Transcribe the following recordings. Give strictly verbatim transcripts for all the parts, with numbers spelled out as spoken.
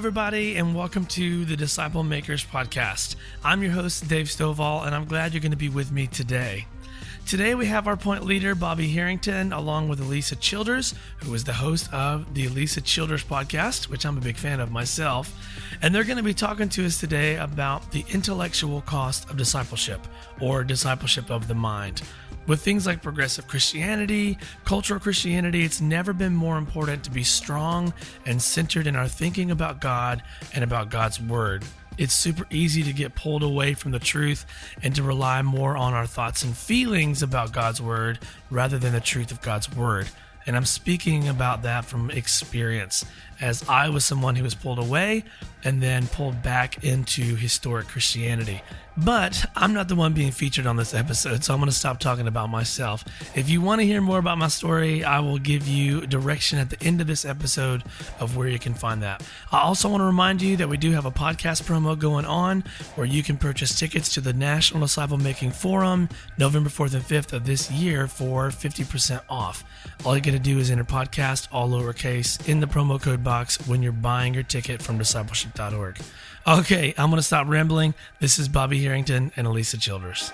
everybody, and welcome to the Disciple Makers Podcast. I'm your host, Dave Stovall, and I'm glad you're going to be with me today. Today we have our point leader, Bobby Harrington, along with Elisa Childers, who is the host of the Elisa Childers Podcast, which I'm a big fan of myself. And they're going to be talking to us today about the intellectual cost of discipleship, or discipleship of the mind. With things like progressive Christianity, cultural Christianity, it's never been more important to be strong and centered in our thinking about God and about God's Word. It's super easy to get pulled away from the truth and to rely more on our thoughts and feelings about God's Word rather than the truth of God's Word. And I'm speaking about that from experience, as I was someone who was pulled away and then pulled back into historic Christianity. But I'm not the one being featured on this episode, so I'm going to stop talking about myself. If you want to hear more about my story, I will give you direction at the end of this episode of where you can find that. I also want to remind you that we do have a podcast promo going on where you can purchase tickets to the National Disciple Making Forum November fourth and fifth of this year for fifty percent off. All you got to do is enter podcast, all lowercase, in the promo code box when you're buying your ticket from discipleship dot org. Okay, I'm going to stop rambling. This is Bobby Harrington and Elisa Childers.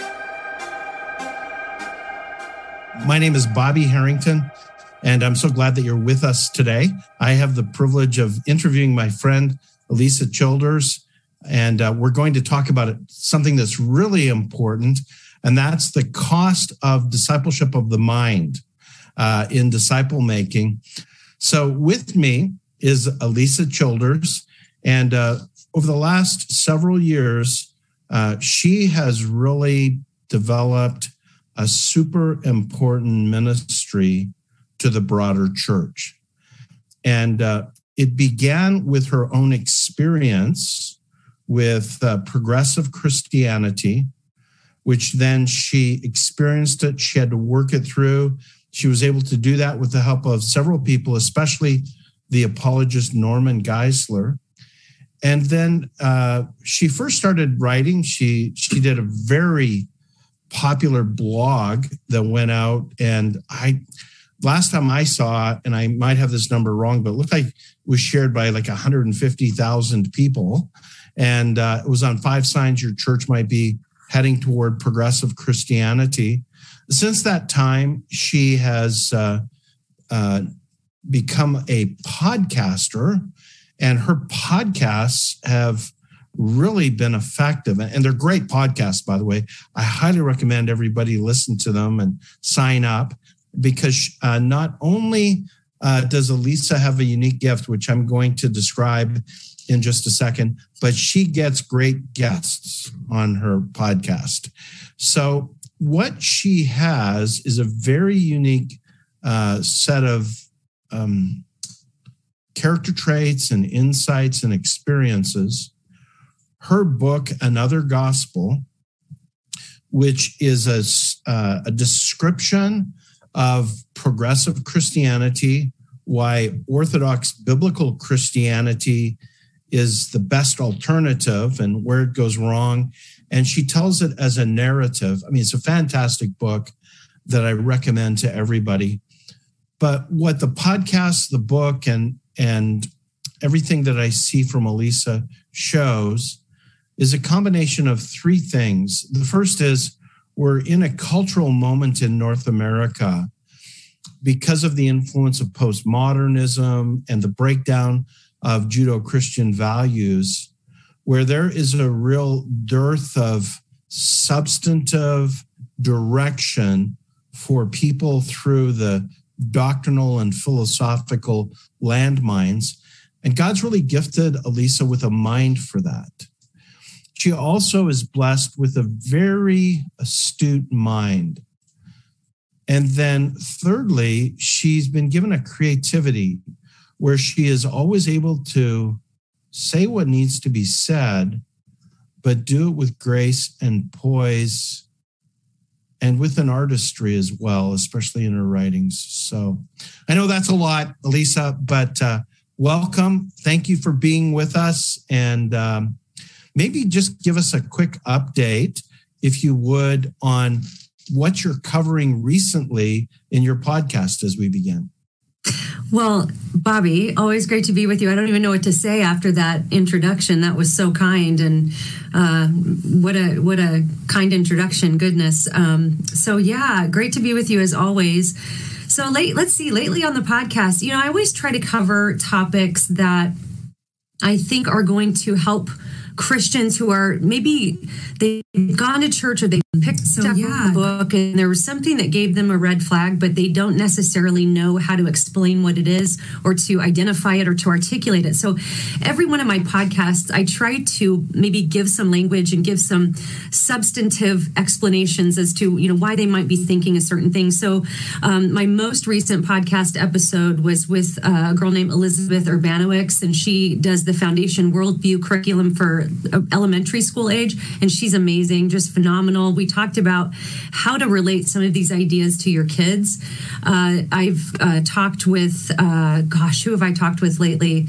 My name is Bobby Harrington, and I'm so glad that you're with us today. I have the privilege of interviewing my friend, Elisa Childers, and uh, we're going to talk about it, something that's really important, and that's the cost of discipleship of the mind uh, in disciple making. So with me is Elisa Childers, and uh, over the last several years, uh, she has really developed a super important ministry to the broader church. And uh, it began with her own experience with uh, progressive Christianity, which then she experienced it. She had to work it through. She was able to do that with the help of several people, especially the apologist Norman Geisler. And then uh, she first started writing. She she did a very popular blog that went out. And I last time I saw it, and I might have this number wrong, but it looked like it was shared by like one hundred fifty thousand people. And uh, it was on Five Signs Your Church Might Be Heading Toward Progressive Christianity. Since that time, she has uh, uh, become a podcaster. And her podcasts have really been effective. And they're great podcasts, by the way. I highly recommend everybody listen to them and sign up, because uh, not only uh, does Elisa have a unique gift, which I'm going to describe in just a second, but she gets great guests on her podcast. So what she has is a very unique uh, set of um character traits and insights and experiences. Her book, Another Gospel, which is a, uh, a description of progressive Christianity, why Orthodox biblical Christianity is the best alternative and where it goes wrong. And she tells it as a narrative. I mean, it's a fantastic book that I recommend to everybody. But what the podcast, the book, and and everything that I see from Elisa shows is a combination of three things. The first is we're in a cultural moment in North America because of the influence of postmodernism and the breakdown of Judeo-Christian values, where there is a real dearth of substantive direction for people through the doctrinal and philosophical landmines. And God's really gifted Elisa with a mind for that. She also is blessed with a very astute mind. And then thirdly, she's been given a creativity where she is always able to say what needs to be said, but do it with grace and poise and with an artistry as well, especially in her writings. So I know that's a lot, Elisa, but uh, welcome. Thank you for being with us. And um, maybe just give us a quick update, if you would, on what you're covering recently in your podcast as we begin. Well, Bobby, always great to be with you. I don't even know what to say after that introduction. That was so kind, and uh, what a what a kind introduction. Goodness. Um, so yeah, great to be with you as always. So late, let's see. Lately on the podcast, you know, I always try to cover topics that I think are going to help Christians who are maybe they've gone to church or they picked so, up yeah. a book and there was something that gave them a red flag, but they don't necessarily know how to explain what it is or to identify it or to articulate it. So every one of my podcasts, I try to maybe give some language and give some substantive explanations as to, you know, why they might be thinking a certain thing. So um, my most recent podcast episode was with a girl named Elizabeth Urbanowicz, and she does the Foundation Worldview curriculum for elementary school age, and she's amazing, just phenomenal. We talked about how to relate some of these ideas to your kids. Uh, I've uh, talked with, uh, gosh, who have I talked with lately?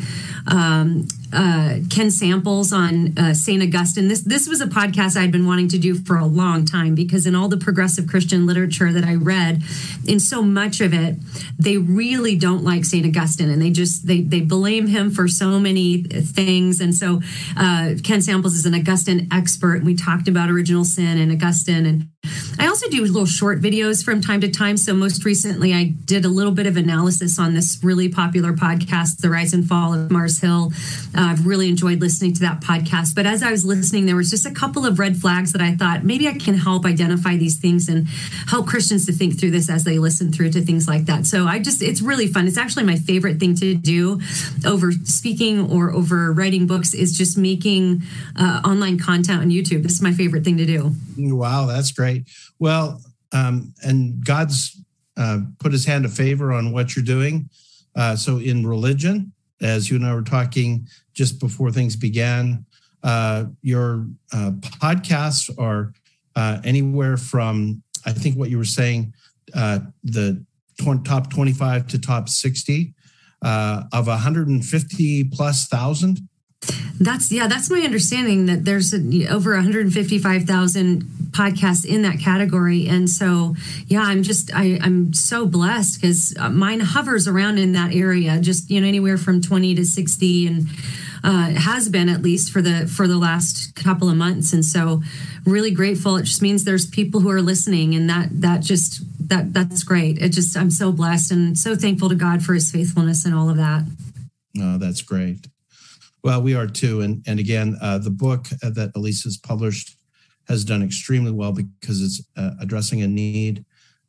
Um, uh, Ken Samples on uh, Saint Augustine. This this was a podcast I'd been wanting to do for a long time, because in all the progressive Christian literature that I read, in so much of it, they really don't like Saint Augustine, and they just they they blame him for so many things. And so uh, Ken Samples is an Augustine expert, and we talked about original sin and Augustine. And I also do little short videos from time to time. So most recently, I did a little bit of analysis on this really popular podcast, The Rise and Fall of Mars Hill. Uh, I've really enjoyed listening to that podcast. But as I was listening, there was just a couple of red flags that I thought maybe I can help identify these things and help Christians to think through this as they listen through to things like that. So I just, it's really fun. It's actually my favorite thing to do over speaking or over writing books, is just making uh, online content on YouTube. This is my favorite thing to do. Wow, that's great. Well, um, and God's uh, put his hand of favor on what you're doing. Uh, so in religion, as you and I were talking just before things began, uh, your uh, podcasts are uh, anywhere from, I think what you were saying, uh, the tw- top twenty-five to top sixty uh, of one hundred fifty plus thousand. That's yeah, that's my understanding, that there's a, over one hundred fifty-five thousand podcasts in that category. And so, yeah, I'm just, I, I'm so blessed, because mine hovers around in that area, just, you know, anywhere from twenty to sixty, and uh, has been at least for the, for the last couple of months. And so really grateful. It just means there's people who are listening, and that, that just, that, that's great. It just, I'm so blessed and so thankful to God for his faithfulness and all of that. Oh, that's great. Well, we are too. And, and again, uh, the book that Elisa's published has done extremely well, because it's uh, addressing a need.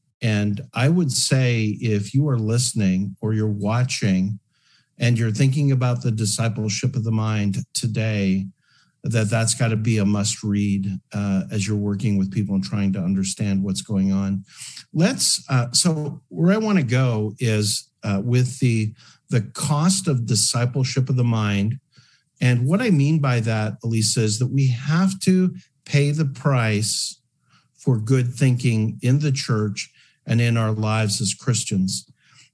And I would say, if you are listening or you're watching and you're thinking about the discipleship of the mind today, that that's got to be a must read uh, as you're working with people and trying to understand what's going on. Let's, uh, so where I want to go is uh, with the, the cost of discipleship of the mind. And what I mean by that, Elisa, is that we have to pay the price for good thinking in the church and in our lives as Christians.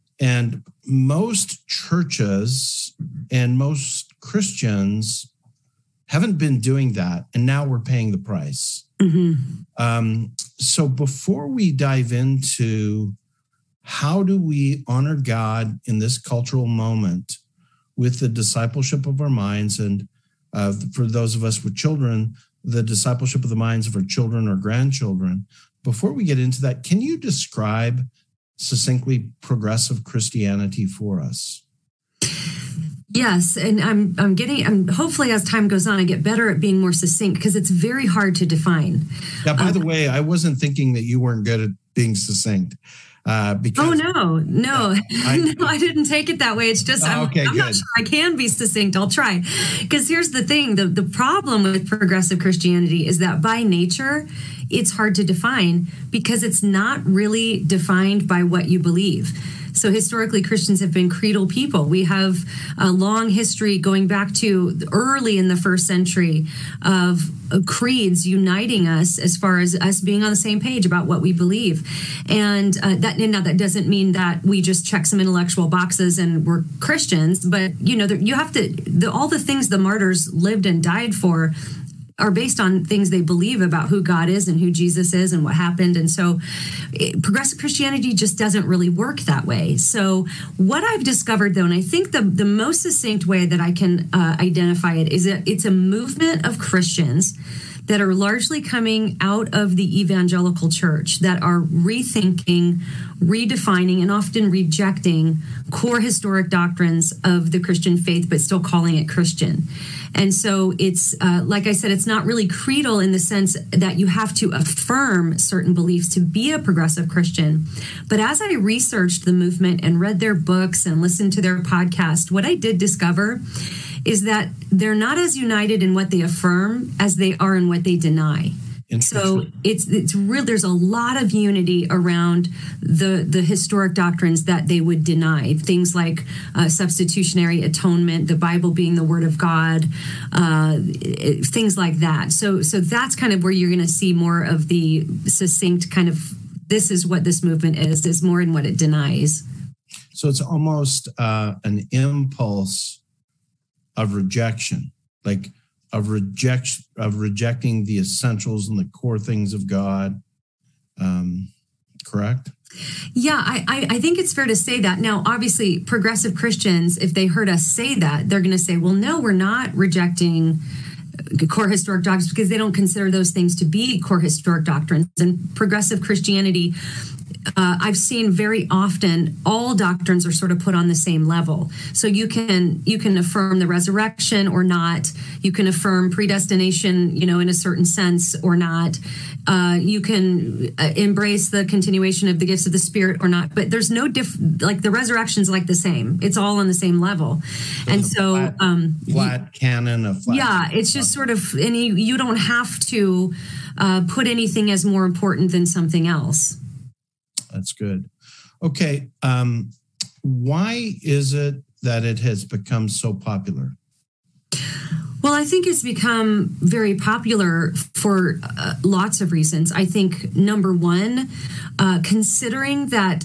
And most churches and most Christians haven't been doing that, and now we're paying the price. Mm-hmm. Um, so before we dive into how do we honor God in this cultural moment with the discipleship of our minds, and uh, for those of us with children, the discipleship of the minds of our children or grandchildren. Before we get into that, can you describe succinctly progressive Christianity for us? Yes, and I'm I'm getting I'm hopefully as time goes on I get better at being more succinct, because it's very hard to define. Yeah, by um, the way, I wasn't thinking that you weren't good at being succinct. Uh, because, oh, no, no, uh, I, no, I didn't take it that way. It's just, I'm, okay, I'm not sure I can be succinct. I'll try. Because here's the thing. The, the problem with progressive Christianity is that by nature, it's hard to define, because it's not really defined by what you believe. So historically, Christians have been creedal people. We have a long history going back to early in the first century of creeds uniting us as far as us being on the same page about what we believe. And uh, that now that doesn't mean that we just check some intellectual boxes and we're Christians, but you know, you have to, the, all the things the martyrs lived and died for are based on things they believe about who God is and who Jesus is and what happened. And so it, progressive Christianity just doesn't really work that way. So what I've discovered, though, and I think the, the most succinct way that I can uh, identify it is that it's a movement of Christians that are largely coming out of the evangelical church, that are rethinking, redefining, and often rejecting core historic doctrines of the Christian faith, but still calling it Christian. And so it's, uh, like I said, it's not really creedal in the sense that you have to affirm certain beliefs to be a progressive Christian. But as I researched the movement and read their books and listened to their podcast, what I did discover is that they're not as united in what they affirm as they are in what they deny. So it's it's real. There's a lot of unity around the the historic doctrines that they would deny. Things like uh, substitutionary atonement, the Bible being the Word of God, uh, it, things like that. So so that's kind of where you're going to see more of the succinct kind of, this is what this movement is, is more in what it denies. So it's almost uh, an impulse of rejection, like of reject of rejecting the essentials and the core things of God. Um, correct? Yeah, I, I, I think it's fair to say that. Now, obviously, progressive Christians, if they heard us say that, they're going to say, well, no, we're not rejecting core historic doctrines because they don't consider those things to be core historic doctrines. And progressive Christianity, Uh, I've seen very often all doctrines are sort of put on the same level. So you can you can affirm the resurrection or not. You can affirm predestination, you know, in a certain sense or not. Uh, you can uh, embrace the continuation of the gifts of the Spirit or not. But there's no diff. Like the resurrection's like the same. It's all on the same level. So and so flat, um, flat you, canon of flat. Yeah, it's just sort of, and you, you don't have to uh, put anything as more important than something else. That's good. Okay. Um, why is it that it has become so popular? Well, I think it's become very popular for uh, lots of reasons. I think, number one, uh, considering that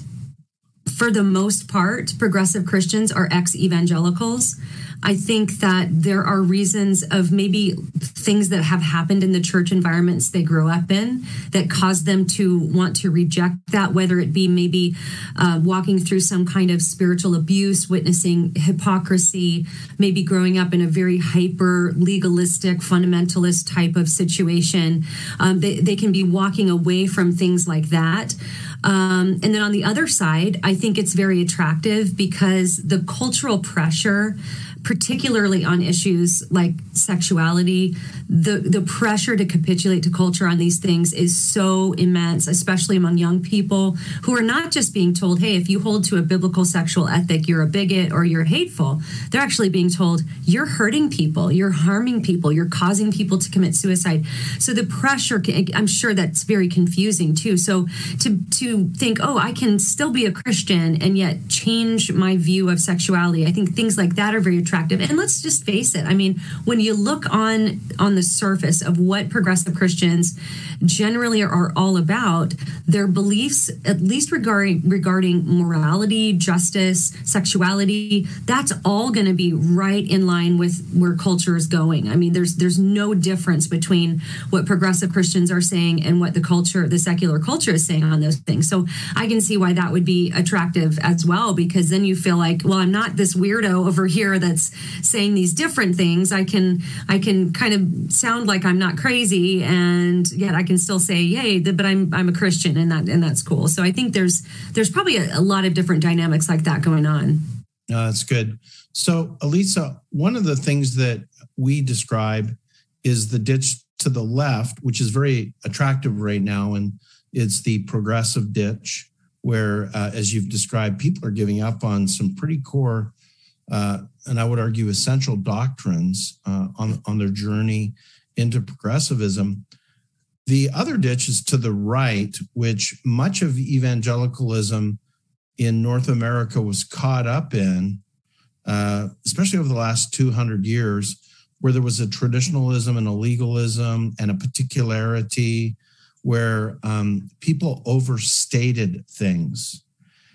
for the most part, progressive Christians are ex-evangelicals, I think that there are reasons of maybe things that have happened in the church environments they grew up in that caused them to want to reject that, whether it be maybe uh, walking through some kind of spiritual abuse, witnessing hypocrisy, maybe growing up in a very hyper legalistic, fundamentalist type of situation. Um, they, they can be walking away from things like that. Um, and then on the other side, I think it's very attractive because the cultural pressure, particularly on issues like sexuality, the, the pressure to capitulate to culture on these things is so immense, especially among young people who are not just being told, hey, if you hold to a biblical sexual ethic, you're a bigot or you're hateful. They're actually being told, you're hurting people, you're harming people, you're causing people to commit suicide. So the pressure, I'm sure that's very confusing too. So to, to think, oh, I can still be a Christian and yet change my view of sexuality, I think things like that are very attractive. And let's just face it. I mean, when you look on on the surface of what progressive Christians generally are all about, their beliefs, at least regarding regarding morality, justice, sexuality, that's all going to be right in line with where culture is going. I mean, there's there's no difference between what progressive Christians are saying and what the culture, the secular culture is saying on those things. So I can see why that would be attractive as well, because then you feel like, well, I'm not this weirdo over here that's saying these different things. I can I can kind of sound like I'm not crazy, and yet I can still say, yay, but I'm I'm a Christian, and that and that's cool. So I think there's there's probably a, a lot of different dynamics like that going on. No, that's good. So, Elisa, one of the things that we describe is the ditch to the left, which is very attractive right now, and it's the progressive ditch, where, uh, as you've described, people are giving up on some pretty core Uh, and I would argue essential doctrines uh, on, on their journey into progressivism. The other ditch is to the right, which much of evangelicalism in North America was caught up in, uh, especially over the last two hundred years, where there was a traditionalism and a legalism and a particularity where um, people overstated things.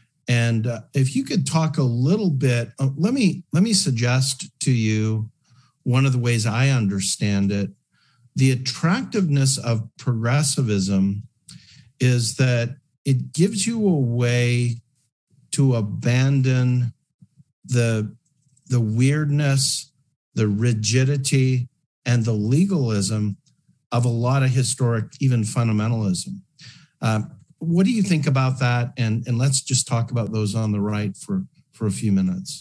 And uh, if you could talk a little bit, uh, let me let me suggest to you one of the ways I understand it, the attractiveness of progressivism is that it gives you a way to abandon the, the weirdness, the rigidity, and the legalism of a lot of historic, even fundamentalism. Um, what do you think about that? And, and let's just talk about those on the right for, for a few minutes.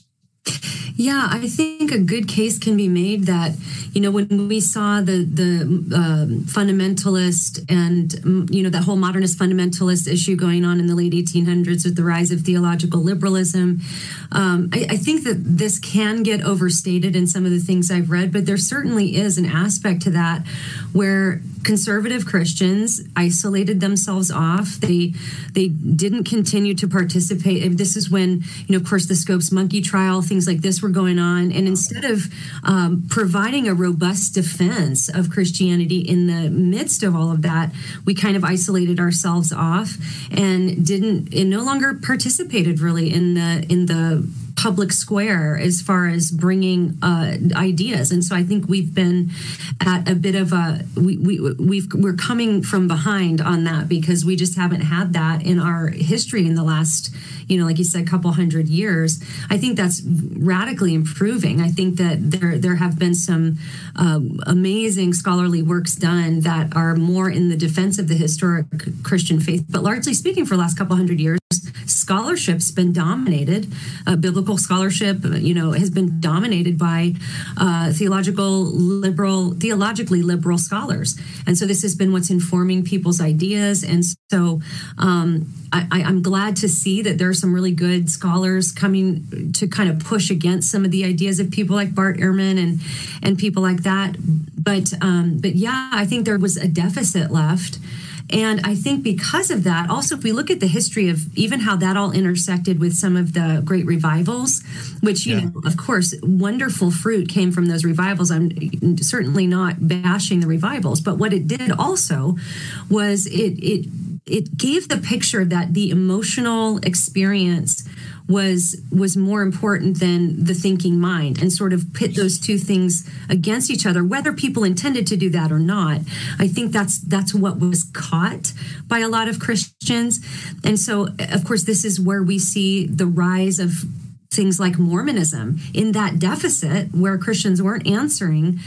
Yeah, I think a good case can be made that, you know, when we saw the the um, fundamentalist and, you know, that whole modernist fundamentalist issue going on in the late eighteen hundreds with the rise of theological liberalism, um, I, I think that this can get overstated in some of the things I've read, but there certainly is an aspect to that where conservative Christians isolated themselves off. They they didn't continue to participate. And this is when, you know, of course, the Scopes monkey trial, things like this were going on. And instead of um, providing a robust defense of Christianity in the midst of all of that, we kind of isolated ourselves off and didn't, and no longer participated really in the in the public square as far as bringing uh, ideas. And so I think we've been at a bit of a, we, we, we've, we're coming from behind on that because we just haven't had that in our history in the last, you know, like you said, couple hundred years. I think that's radically improving. I think that there, there have been some uh, amazing scholarly works done that are more in the defense of the historic Christian faith. But largely speaking, for the last couple hundred years, scholarship's been dominated. Uh, biblical scholarship, you know, has been dominated by uh, theological liberal, theologically liberal scholars, and so this has been what's informing people's ideas. And so, um, I, I'm glad to see that there are some really good scholars coming to kind of push against some of the ideas of people like Bart Ehrman and and people like that. But um, but yeah, I think there was a deficit left. And I think because of that, also, if we look at the history of even how that all intersected with some of the great revivals, which, you yeah. know, of course, wonderful fruit came from those revivals. I'm certainly not bashing the revivals, but what it did also was it it it gave the picture that the emotional experience was was more important than the thinking mind, and sort of pit those two things against each other, whether people intended to do that or not. I think that's that's what was caught by a lot of Christians. And so, of course, this is where we see the rise of things like Mormonism in that deficit where Christians weren't answering.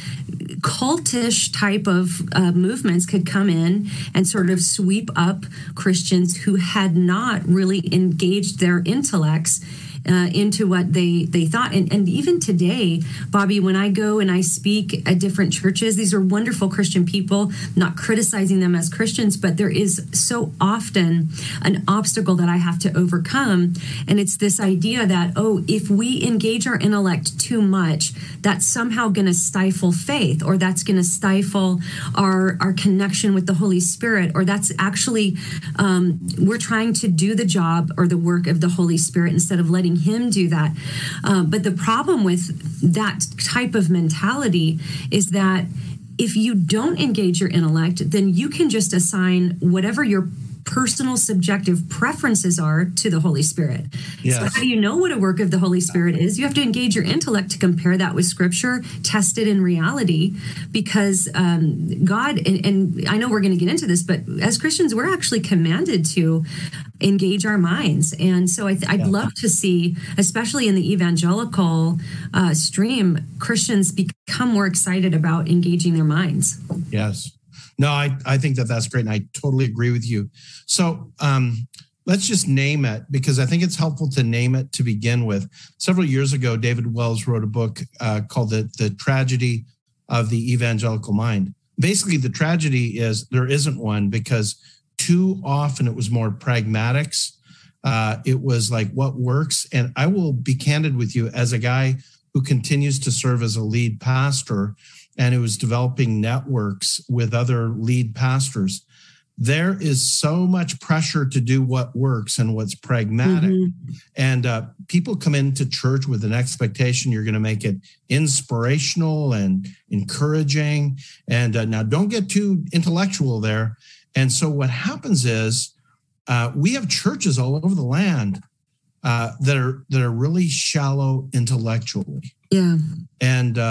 Cultish type of uh, movements could come in and sort of sweep up Christians who had not really engaged their intellects Uh, into what they they thought. And, and even today, Bobby, when I go and I speak at different churches, these are wonderful Christian people, not criticizing them as Christians, but there is so often an obstacle that I have to overcome. And it's this idea that, oh, if we engage our intellect too much, that's somehow going to stifle faith, or that's going to stifle our, our connection with the Holy Spirit, or that's actually, um, we're trying to do the job or the work of the Holy Spirit instead of letting him do that. Um, but the problem with that type of mentality is that if you don't engage your intellect, then you can just assign whatever your personal subjective preferences are to the Holy Spirit. Yes. So how do you know what a work of the Holy Spirit is? You have to engage your intellect to compare that with Scripture, test it in reality, because um, God, and, and I know we're going to get into this, but as Christians, we're actually commanded to engage our minds. And so I th- I'd yeah. love to see, especially in the evangelical uh, stream, Christians become more excited about engaging their minds. Yes. No, I, I think that that's great. And I totally agree with you. So um, let's just name it, because I think it's helpful to name it to begin with. Several years ago, David Wells wrote a book uh, called the, the Tragedy of the Evangelical Mind. Basically, the tragedy is there isn't one, because too often it was more pragmatics. Uh, it was like what works. And I will be candid with you, as a guy who continues to serve as a lead pastor and who is developing networks with other lead pastors, there is so much pressure to do what works and what's pragmatic. Mm-hmm. And uh, people come into church with an expectation you're going to make it inspirational and encouraging. And uh, now don't get too intellectual there. And so what happens is uh, we have churches all over the land uh, that are that are really shallow intellectually. Yeah. And uh,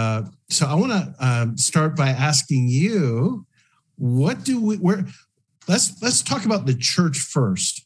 so I want to um, start by asking you, what do we, where, let's, let's talk about the church first.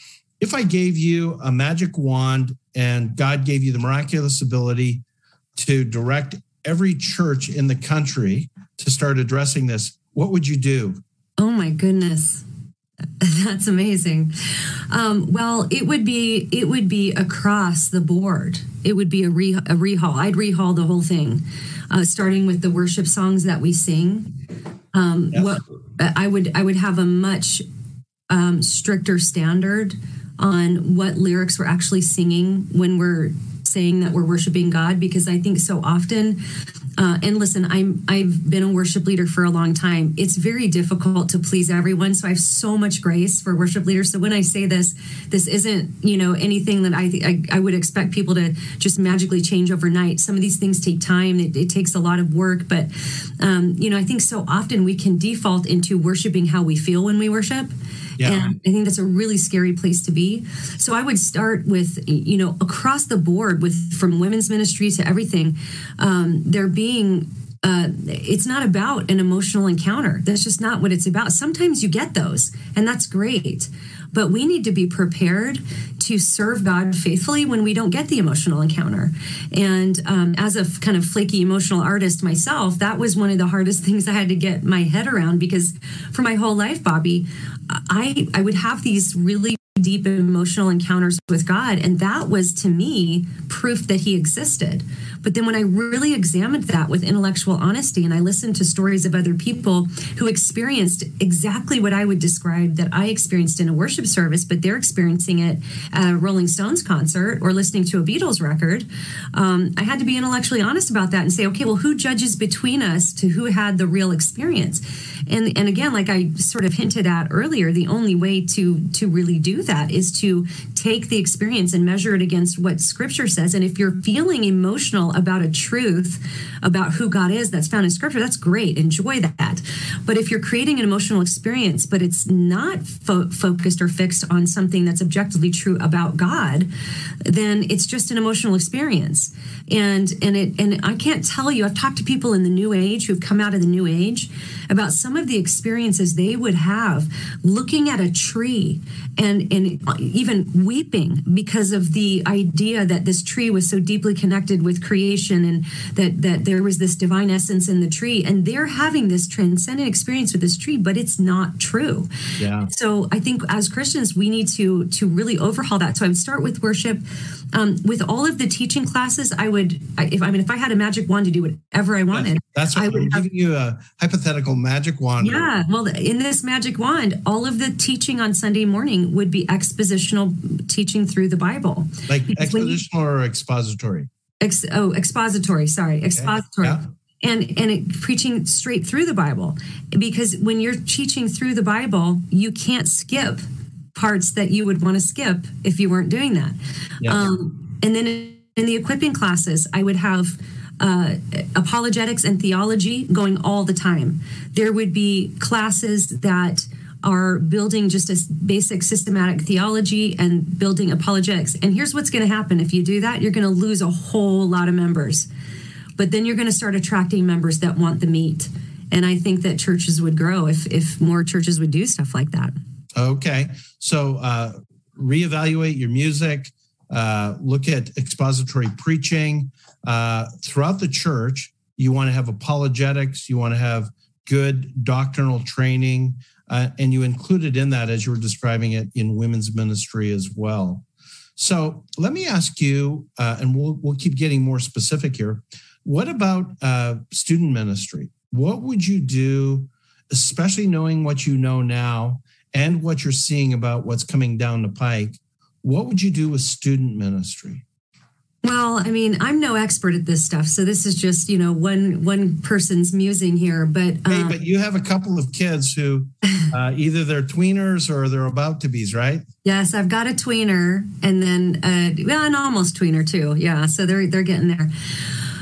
If I gave you a magic wand and God gave you the miraculous ability to direct every church in the country to start addressing this, what would you do? Oh my goodness. That's amazing. Um, well, it would be it would be across the board. It would be a, re, a rehaul. I'd rehaul the whole thing, uh, starting with the worship songs that we sing. Um, yes. What I would I would have a much um, stricter standard on what lyrics we're actually singing when we're saying that we're worshiping God, because I think so often, uh, and listen, I'm, I've been a worship leader for a long time. It's very difficult to please everyone. So I have so much grace for worship leaders. So when I say this, this isn't, you know, anything that I, I, I would expect people to just magically change overnight. Some of these things take time. It, it takes a lot of work. But, um, you know, I think so often we can default into worshiping how we feel when we worship. Yeah. And I think that's a really scary place to be. So I would start with, you know, across the board with from women's ministry to everything, um, there being, uh, it's not about an emotional encounter. That's just not what it's about. Sometimes you get those, and that's great. But we need to be prepared to serve God faithfully when we don't get the emotional encounter. And um, as a f- kind of flaky emotional artist myself, that was one of the hardest things I had to get my head around, because for my whole life, Bobby, I, I would have these really deep emotional encounters with God. And that was, to me, proof that he existed. But then when I really examined that with intellectual honesty, and I listened to stories of other people who experienced exactly what I would describe that I experienced in a worship service, but they're experiencing it at a Rolling Stones concert or listening to a Beatles record, um, I had to be intellectually honest about that and say, okay, well, who judges between us to who had the real experience? And and again, like I sort of hinted at earlier, the only way to to really do that is to take the experience and measure it against what Scripture says. And if you're feeling emotional about a truth about who God is that's found in Scripture, that's great. Enjoy that. But if you're creating an emotional experience, but it's not fo- focused or fixed on something that's objectively true about God, then it's just an emotional experience. And and it and I can't tell you, I've talked to people in the New Age who've come out of the New Age about some of the experiences they would have looking at a tree and, and even weeping because of the idea that this tree was so deeply connected with creation and that, that there was this divine essence in the tree. And they're having this transcendent experience with this tree, but it's not true. Yeah. So I think as Christians, we need to, to really overhaul that. So I would start with worship. Um, with all of the teaching classes, I would, if I mean, if I had a magic wand to do whatever I wanted, that's, that's what I would I'm have, giving you a hypothetical magic wand. Yeah, well, in this magic wand, all of the teaching on Sunday morning would be expositional teaching through the Bible. Like because expositional you, or expository? Ex, oh, expository. Sorry, expository. Okay. Yeah. And and it, preaching straight through the Bible, because when you're teaching through the Bible, you can't skip parts that you would want to skip if you weren't doing that. Yeah. Um, and then in the equipping classes, I would have uh, apologetics and theology going all the time. There would be classes that are building just a basic systematic theology and building apologetics. And here's what's going to happen. If you do that, you're going to lose a whole lot of members. But then you're going to start attracting members that want the meat. And I think that churches would grow if if more churches would do stuff like that. Okay. So uh, reevaluate your music, uh, look at expository preaching. Uh, throughout the church, you want to have apologetics, you want to have good doctrinal training, uh, and you included in that, as you were describing it, in women's ministry as well. So let me ask you, uh, and we'll we'll keep getting more specific here. What about uh, student ministry? What would you do, especially knowing what you know now and what you're seeing about what's coming down the pike? What would you do with student ministry? Well, I mean, I'm no expert at this stuff, so this is just, you know, one one person's musing here. But um, hey, but you have a couple of kids who uh, either they're tweeners or they're about to be's, right? Yes, I've got a tweener, and then uh, well, an almost tweener too. Yeah, so they're they're getting there.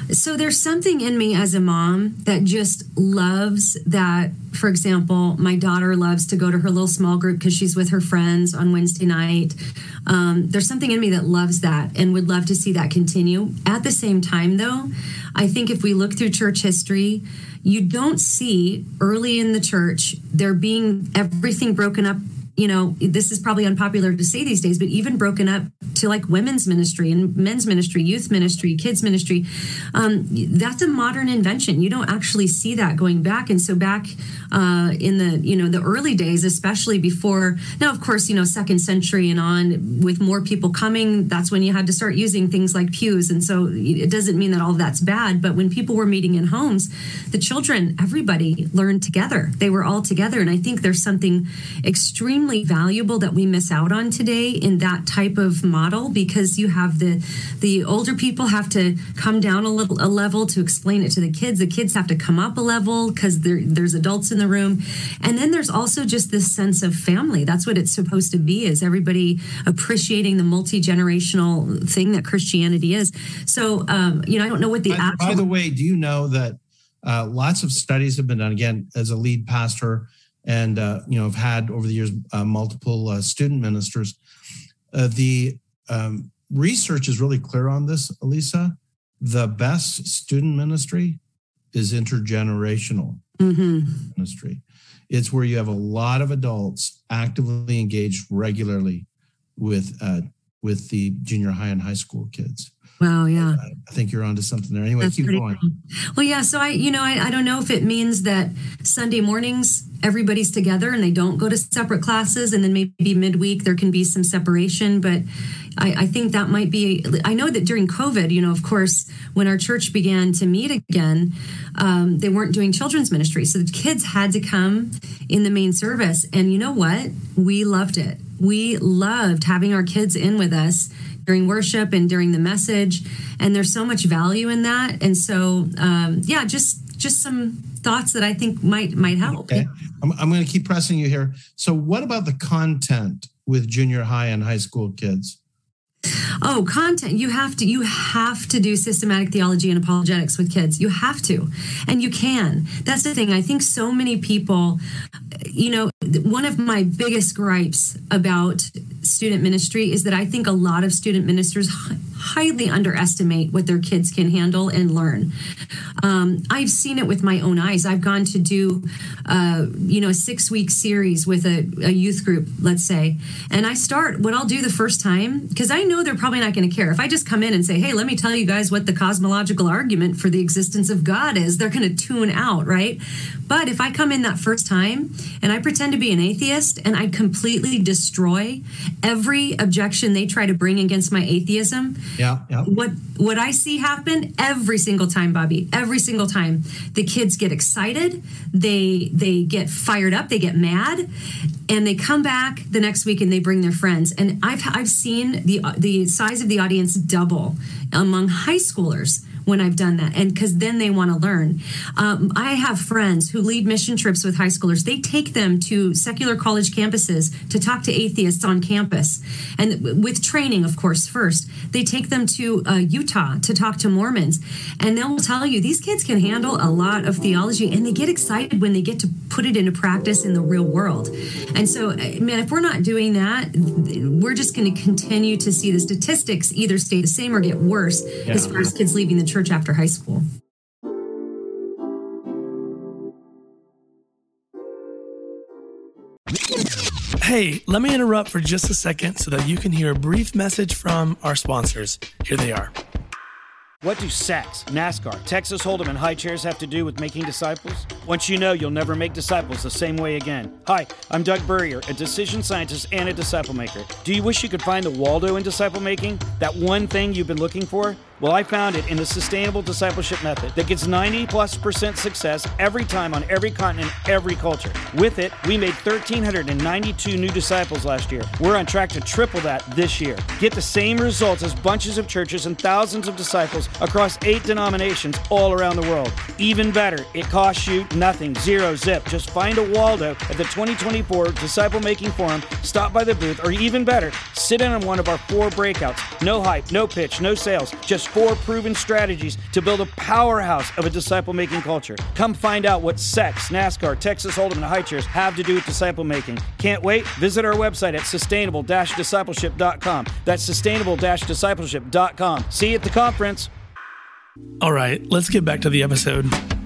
So there's something in me as a mom that just loves that. For example, my daughter loves to go to her little small group because she's with her friends on Wednesday night. Um, there's something in me that loves that and would love to see that continue. At the same time, though, I think if we look through church history, you don't see early in the church there being everything broken up. You know, this is probably unpopular to say these days, but even broken up to like women's ministry and men's ministry, youth ministry, kids ministry. Um, that's a modern invention. You don't actually see that going back. And so back uh, in the, you know, the early days, especially before, now, of course, you know, second century and on with more people coming, that's when you had to start using things like pews. And so it doesn't mean that all of that's bad. But when people were meeting in homes, the children, everybody learned together. They were all together. And I think there's something extremely valuable that we miss out on today in that type of model, because you have the the older people have to come down a little a level to explain it to the kids. The kids have to come up a level because there's adults in the room. And then there's also just this sense of family. That's what it's supposed to be, is everybody appreciating the multi-generational thing that Christianity is. So, um, you know, I don't know what the by, actual... By the way, do you know that uh, lots of studies have been done, again, as a lead pastor, and, uh, you know, I've had over the years uh, multiple uh, student ministers. Uh, the um, research is really clear on this, Elisa. The best student ministry is intergenerational mm-hmm. ministry. It's where you have a lot of adults actively engaged regularly with uh, with the junior high and high school kids. Wow, yeah. I think you're onto something there. Anyway, That's keep going. Cool. Well, yeah, so I, you know, I, I don't know if it means that Sunday mornings everybody's together and they don't go to separate classes, and then maybe midweek there can be some separation, but I, I think that might be, I know that during COVID, you know, of course, when our church began to meet again, um, they weren't doing children's ministry. So the kids had to come in the main service. And you know what? We loved it. We loved having our kids in with us during worship and during the message. And there's so much value in that. And so, um, yeah, just just some thoughts that I think might might help. Okay. I'm, I'm going to keep pressing you here. So what about the content with junior high and high school kids? Oh, content. You have to, you have to do systematic theology and apologetics with kids. You have to, and you can. That's the thing. I think so many people, you know, one of my biggest gripes about student ministry is that I think a lot of student ministers highly underestimate what their kids can handle and learn. Um, I've seen it with my own eyes. I've gone to do, uh, you know, a six-week series with a, a youth group, let's say, and I start, what I'll do the first time, because I know they're probably not going to care. If I just come in and say, hey, let me tell you guys what the cosmological argument for the existence of God is, they're going to tune out, right? But if I come in that first time and I pretend to be an atheist and I completely destroy every objection they try to bring against my atheism, yeah, yeah. what what I see happen every single time, Bobby, every single time, the kids get excited, they they get fired up, they get mad, and they come back the next week and they bring their friends. And I've I've seen the the size of the audience double among high schoolers when I've done that, and because then they want to learn. Um, I have friends who lead mission trips with high schoolers. They take them to secular college campuses to talk to atheists on campus, and with training, of course, first. They take them to uh, Utah to talk to Mormons, and they'll tell you these kids can handle a lot of theology, and they get excited when they get to put it into practice in the real world. And so, man, if we're not doing that, we're just going to continue to see the statistics either stay the same or get worse yeah. as far as kids leaving the church after high school. Hey, let me interrupt for just a second so that you can hear a brief message from our sponsors. Here they are. What do sacks, NASCAR, Texas Hold'em, and high chairs have to do with making disciples? Once you know, you'll never make disciples the same way again. Hi, I'm Doug Burrier, a decision scientist and a disciple maker. Do you wish you could find the Waldo in disciple making? That one thing you've been looking for? Well, I found it in the Sustainable Discipleship Method that gets ninety plus percent success every time on every continent, every culture. With it, we made one thousand three hundred ninety-two new disciples last year. We're on track to triple that this year. Get the same results as bunches of churches and thousands of disciples across eight denominations all around the world. Even better, it costs you nothing, zero, zip. Just find a Waldo at the twenty twenty-four Disciple Making Forum, stop by the booth, or even better, sit in on one of our four breakouts. No hype, no pitch, no sales, just four proven strategies to build a powerhouse of a disciple-making culture. Come find out what sex, NASCAR, Texas Hold'em, and high chairs have to do with disciple making. Can't wait? Visit our website at sustainable dash discipleship dot com. That's sustainable dash discipleship dot com. See you at the conference. All right, let's get back to the episode.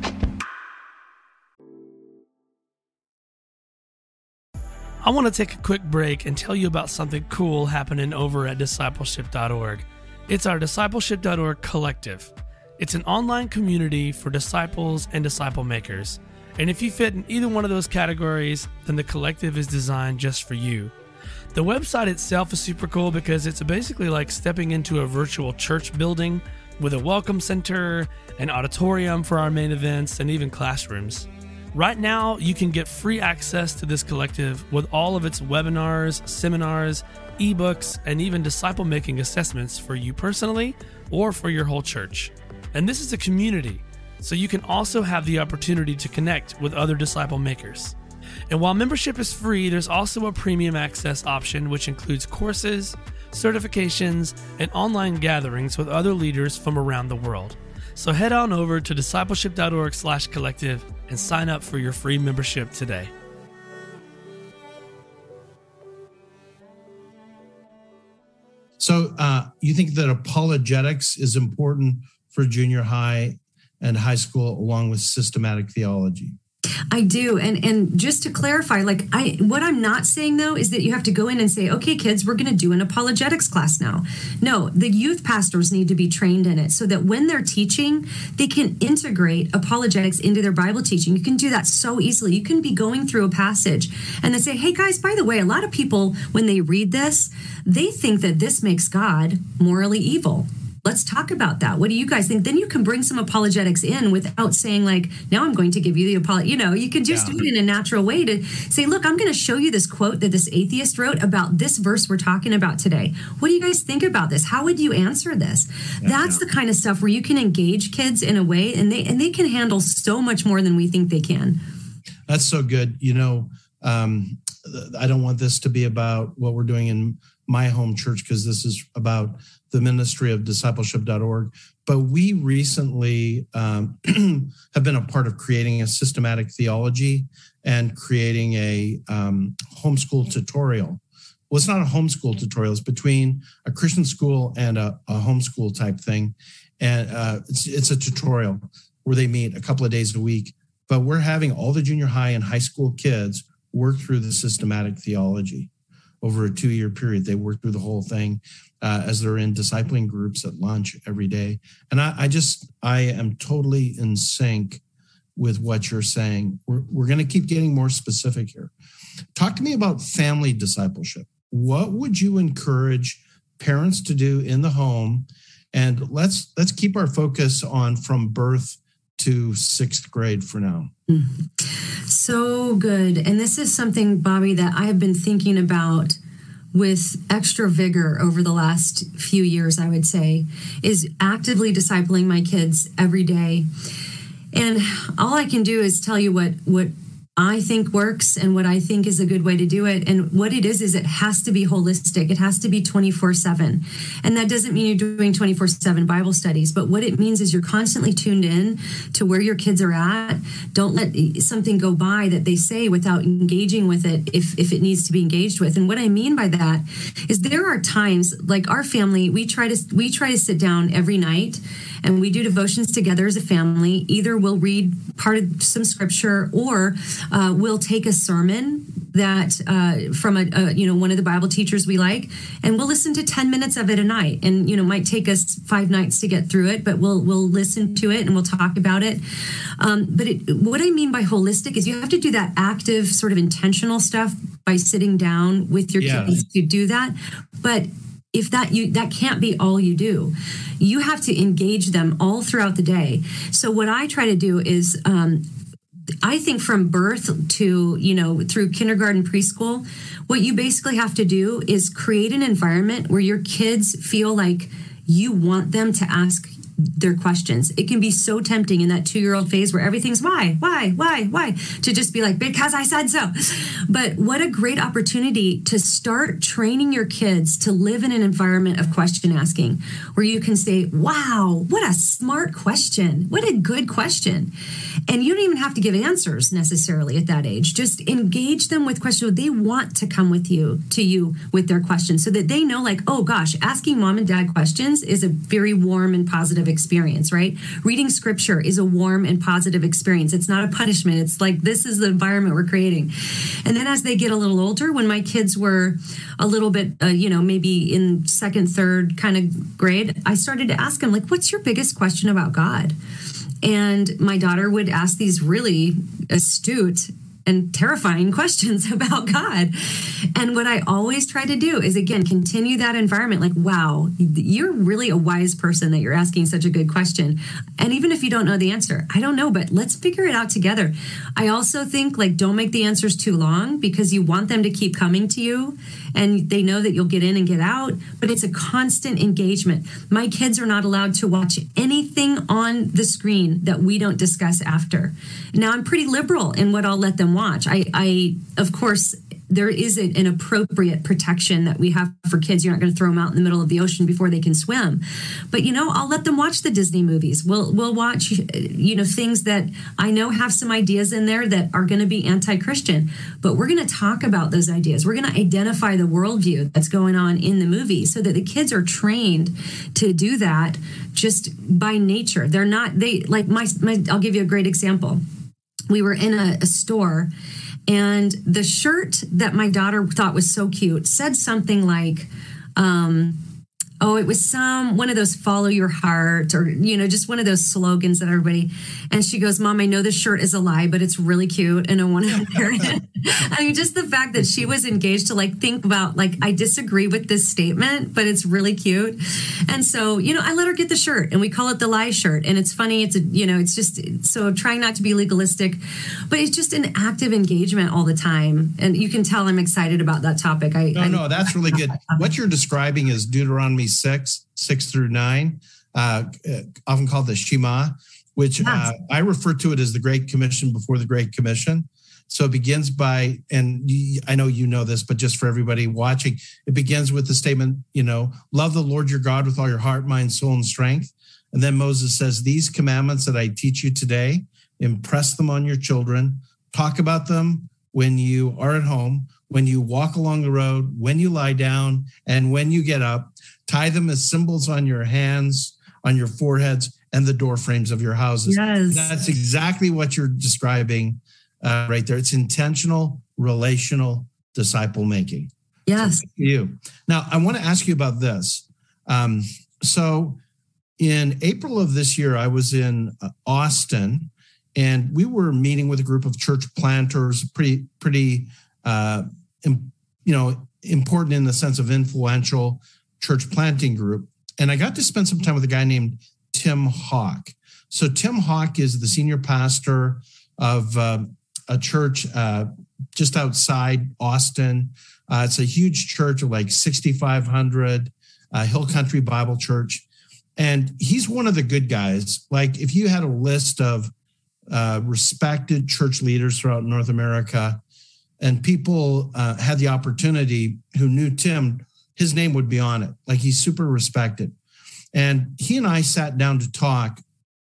I want to take a quick break and tell you about something cool happening over at discipleship dot org. It's our discipleship dot org collective. It's an online community for disciples and disciple makers. And if you fit in either one of those categories, then the collective is designed just for you. The website itself is super cool because it's basically like stepping into a virtual church building with a welcome center, an auditorium for our main events, and even classrooms. Right now, you can get free access to this collective with all of its webinars, seminars, ebooks, and even disciple-making assessments for you personally or for your whole church. And this is a community, so you can also have the opportunity to connect with other disciple makers. And while membership is free, there's also a premium access option, which includes courses, certifications, and online gatherings with other leaders from around the world. So head on over to discipleship dot org slash collective and sign up for your free membership today. So uh, you think that apologetics is important for junior high and high school along with systematic theology? I do. And and just to clarify, like I what I'm not saying though is that you have to go in and say, okay, kids, we're going to do an apologetics class now. No, the youth pastors need to be trained in it so that when they're teaching, they can integrate apologetics into their Bible teaching. You can do that so easily. You can be going through a passage and then say, hey guys, by the way, a lot of people, when they read this, they think that this makes God morally evil. Let's talk about that. What do you guys think? Then you can bring some apologetics in without saying like, now I'm going to give you the apology. You know, you can just yeah. do it in a natural way to say, look, I'm going to show you this quote that this atheist wrote about this verse we're talking about today. What do you guys think about this? How would you answer this? Yeah, That's yeah. the kind of stuff where you can engage kids in a way and they and they can handle so much more than we think they can. That's so good. You know, um, I don't want this to be about what we're doing in my home church because this is about the ministry of discipleship dot org. But we recently um, have been a part of creating a systematic theology and creating a um, homeschool tutorial. Well, it's not a homeschool tutorial. It's between a Christian school and a, a homeschool type thing. And uh, it's, it's a tutorial where they meet a couple of days a week. But we're having all the junior high and high school kids work through the systematic theology. Over a two-year period, they work through the whole thing uh, as they're in discipling groups at lunch every day. And I, I just, I am totally in sync with what you're saying. We're, we're going to keep getting more specific here. Talk to me about family discipleship. What would you encourage parents to do in the home? And let's let's keep our focus on from birth to sixth grade for now. So good. And this is something, Bobby, that I have been thinking about with extra vigor over the last few years, I would say, is actively discipling my kids every day. And all I can do is tell you what, what I think works and what I think is a good way to do it. And what it is, is it has to be holistic. It has to be twenty-four seven. And that doesn't mean you're doing twenty-four seven Bible studies, but what it means is you're constantly tuned in to where your kids are at. Don't let something go by that they say without engaging with it if, if it needs to be engaged with. And what I mean by that is there are times, like our family, we try to we try to sit down every night and we do devotions together as a family. Either we'll read part of some scripture or uh, we'll take a sermon that uh, from a, a you know one of the Bible teachers we like, and we'll listen to ten minutes of it a night. And you know might take us five nights to get through it, but we'll we'll listen to it and we'll talk about it. Um, but it, what I mean by holistic is you have to do that active, sort of intentional stuff by sitting down with your yeah. kids to do that. But if that you that can't be all you do, you have to engage them all throughout the day. So what I try to do is, um, I think from birth to, you know, through kindergarten, preschool, what you basically have to do is create an environment where your kids feel like you want them to ask their questions. It can be so tempting in that two-year-old phase where everything's why, why, why, why, to just be like, because I said so. But what a great opportunity to start training your kids to live in an environment of question asking, where you can say, wow, what a smart question. What a good question. And you don't even have to give answers necessarily at that age. Just engage them with questions. They want to come with you to you with their questions so that they know, like, oh gosh, asking mom and dad questions is a very warm and positive experience, right? Reading scripture is a warm and positive experience. It's not a punishment. It's like, this is the environment we're creating. And then as they get a little older, when my kids were a little bit, uh, you know, maybe in second, third kind of grade, I started to ask them, like, what's your biggest question about God? And my daughter would ask these really astute and terrifying questions about God. And what I always try to do is, again, continue that environment. Like, wow, you're really a wise person that you're asking such a good question. And even if you don't know the answer, I don't know, but let's figure it out together. I also think, like, don't make the answers too long, because you want them to keep coming to you and they know that you'll get in and get out, but it's a constant engagement. My kids are not allowed to watch anything on the screen that we don't discuss after. Now, I'm pretty liberal in what I'll let them watch. I, I of course, there is a, an appropriate protection that we have for kids. You're not going to throw them out in the middle of the ocean before they can swim. But, you know, I'll let them watch the Disney movies. We'll we'll watch, you know, things that I know have some ideas in there that are going to be anti-Christian. But we're going to talk about those ideas. We're going to identify the worldview that's going on in the movie so that the kids are trained to do that just by nature. They're not, they, like my, my I'll give you a great example. We were in a, a store, and the shirt that my daughter thought was so cute said something like, um, oh, it was some one of those follow your heart, or, you know, just one of those slogans that everybody. And she goes, Mom, I know this shirt is a lie, but it's really cute and I want to wear it. I mean, just the fact that she was engaged to, like, think about, like, I disagree with this statement, but it's really cute. And so, you know, I let her get the shirt, and we call it the lie shirt. And it's funny. It's a, you know, it's just, so trying not to be legalistic, but it's just an active engagement all the time. And you can tell I'm excited about that topic. I No, I, no, that's really good. What you're describing is Deuteronomy six, six through nine, uh, often called the Shema, which uh, I refer to it as the Great Commission before the Great Commission. So it begins by, and I know you know this, but just for everybody watching, it begins with the statement, you know, love the Lord your God with all your heart, mind, soul, and strength. And then Moses says, these commandments that I teach you today, impress them on your children, talk about them when you are at home, when you walk along the road, when you lie down, and when you get up. Tie them as symbols on your hands, on your foreheads, and the door frames of your houses. Yes. That's exactly what you're describing uh, right there. It's intentional, relational disciple making. Yes. So you. Now, I want to ask you about this. Um, so in April of this year, I was in uh, Austin, and we were meeting with a group of church planters, pretty, pretty, uh, im- you know, important in the sense of influential church planting group. And I got to spend some time with a guy named Tim Hawk. So Tim Hawk is the senior pastor of uh, a church uh, just outside Austin. Uh, it's a huge church of like sixty-five hundred, uh, Hill Country Bible Church. And he's one of the good guys. Like, if you had a list of uh, respected church leaders throughout North America, and people uh, had the opportunity who knew Tim, his name would be on it. Like, he's super respected. And he and I sat down to talk.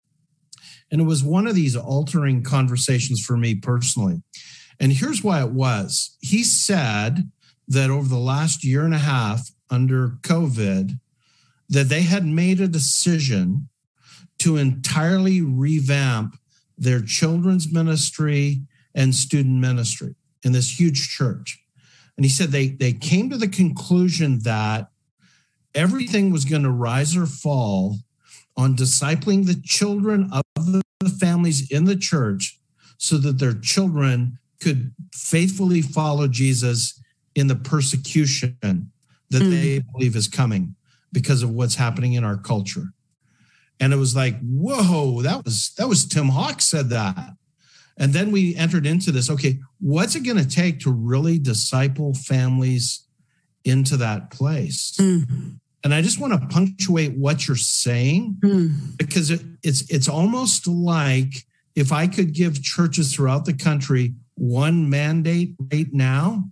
And it was one of these altering conversations for me personally. And here's why it was. He said that over the last year and a half under COVID, that they had made a decision to entirely revamp their children's ministry and student ministry in this huge church. And he said they, they came to the conclusion that everything was going to rise or fall on discipling the children of the families in the church so that their children could faithfully follow Jesus in the persecution that mm. they believe is coming because of what's happening in our culture. And it was like, whoa, that was that was Tim Hawk said that. And then we entered into this, okay, what's it going to take to really disciple families into that place? Mm. And I just want to punctuate what you're saying mm. because it, it's it's almost like if I could give churches throughout the country one mandate right now,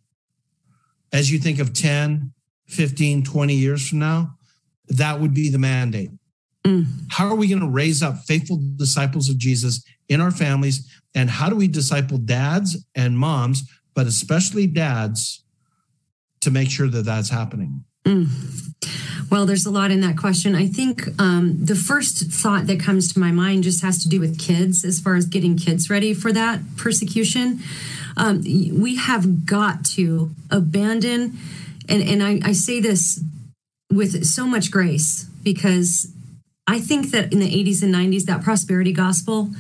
as you think of ten, fifteen, twenty years from now, that would be the mandate. Mm. How are we going to raise up faithful disciples of Jesus in our families? And how do we disciple dads and moms, but especially dads, to make sure that that's happening? Mm. Well, there's a lot in that question. I think um, the first thought that comes to my mind just has to do with kids, as far as getting kids ready for that persecution. Um, we have got to abandon, and, and I, I say this with so much grace, because I think that in the eighties and nineties, that prosperity gospel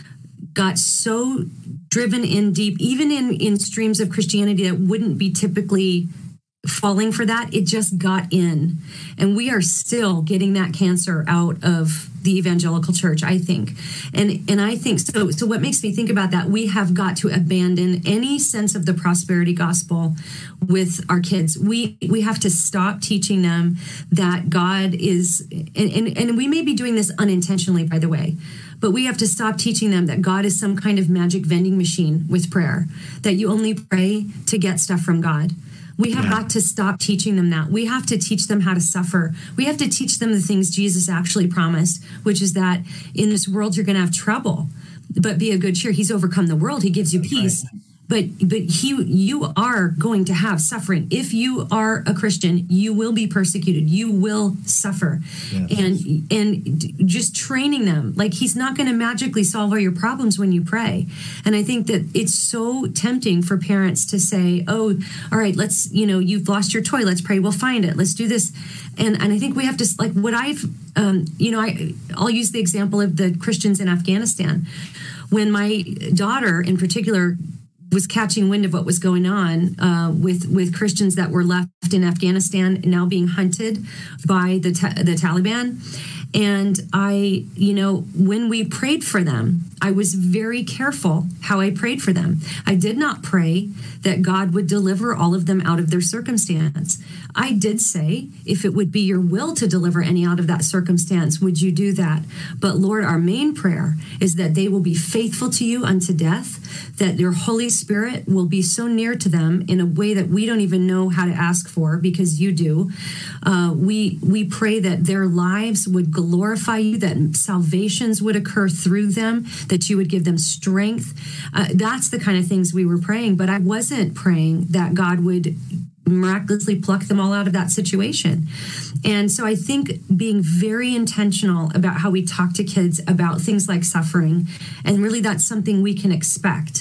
got so driven in deep, even in, in streams of Christianity that wouldn't be typically falling for that. It just got in. And we are still getting that cancer out of the evangelical church, I think. And and I think, so So what makes me think about that, we have got to abandon any sense of the prosperity gospel with our kids. We we have to stop teaching them that God is, and, and, and we may be doing this unintentionally, by the way, but we have to stop teaching them that God is some kind of magic vending machine with prayer, that you only pray to get stuff from God. We have yeah. got to stop teaching them that. We have to teach them how to suffer. We have to teach them the things Jesus actually promised, which is that in this world you're going to have trouble, but be of good cheer. He's overcome the world. He gives you peace. Right. But but he you are going to have suffering. If you are a Christian, you will be persecuted. You will suffer. Yes. And and just training them, like he's not going to magically solve all your problems when you pray. And I think that it's so tempting for parents to say, oh, all right, let's, you know, you've lost your toy. Let's pray. We'll find it. Let's do this. And and I think we have to, like what I've, um, you know, I, I'll use the example of the Christians in Afghanistan. When my daughter in particular was catching wind of what was going on uh, with with Christians that were left in Afghanistan now being hunted by the ta- the Taliban. And I, you know, when we prayed for them, I was very careful how I prayed for them. I did not pray that God would deliver all of them out of their circumstance. I did say, if it would be your will to deliver any out of that circumstance, would you do that? But Lord, our main prayer is that they will be faithful to you unto death, that your Holy Spirit will be so near to them in a way that we don't even know how to ask for, because you do. Uh, we we pray that their lives would glorify you, that salvations would occur through them, that you would give them strength. Uh, that's the kind of things we were praying. But I wasn't praying that God would miraculously pluck them all out of that situation. And so I think being very intentional about how we talk to kids about things like suffering, and really that's something we can expect.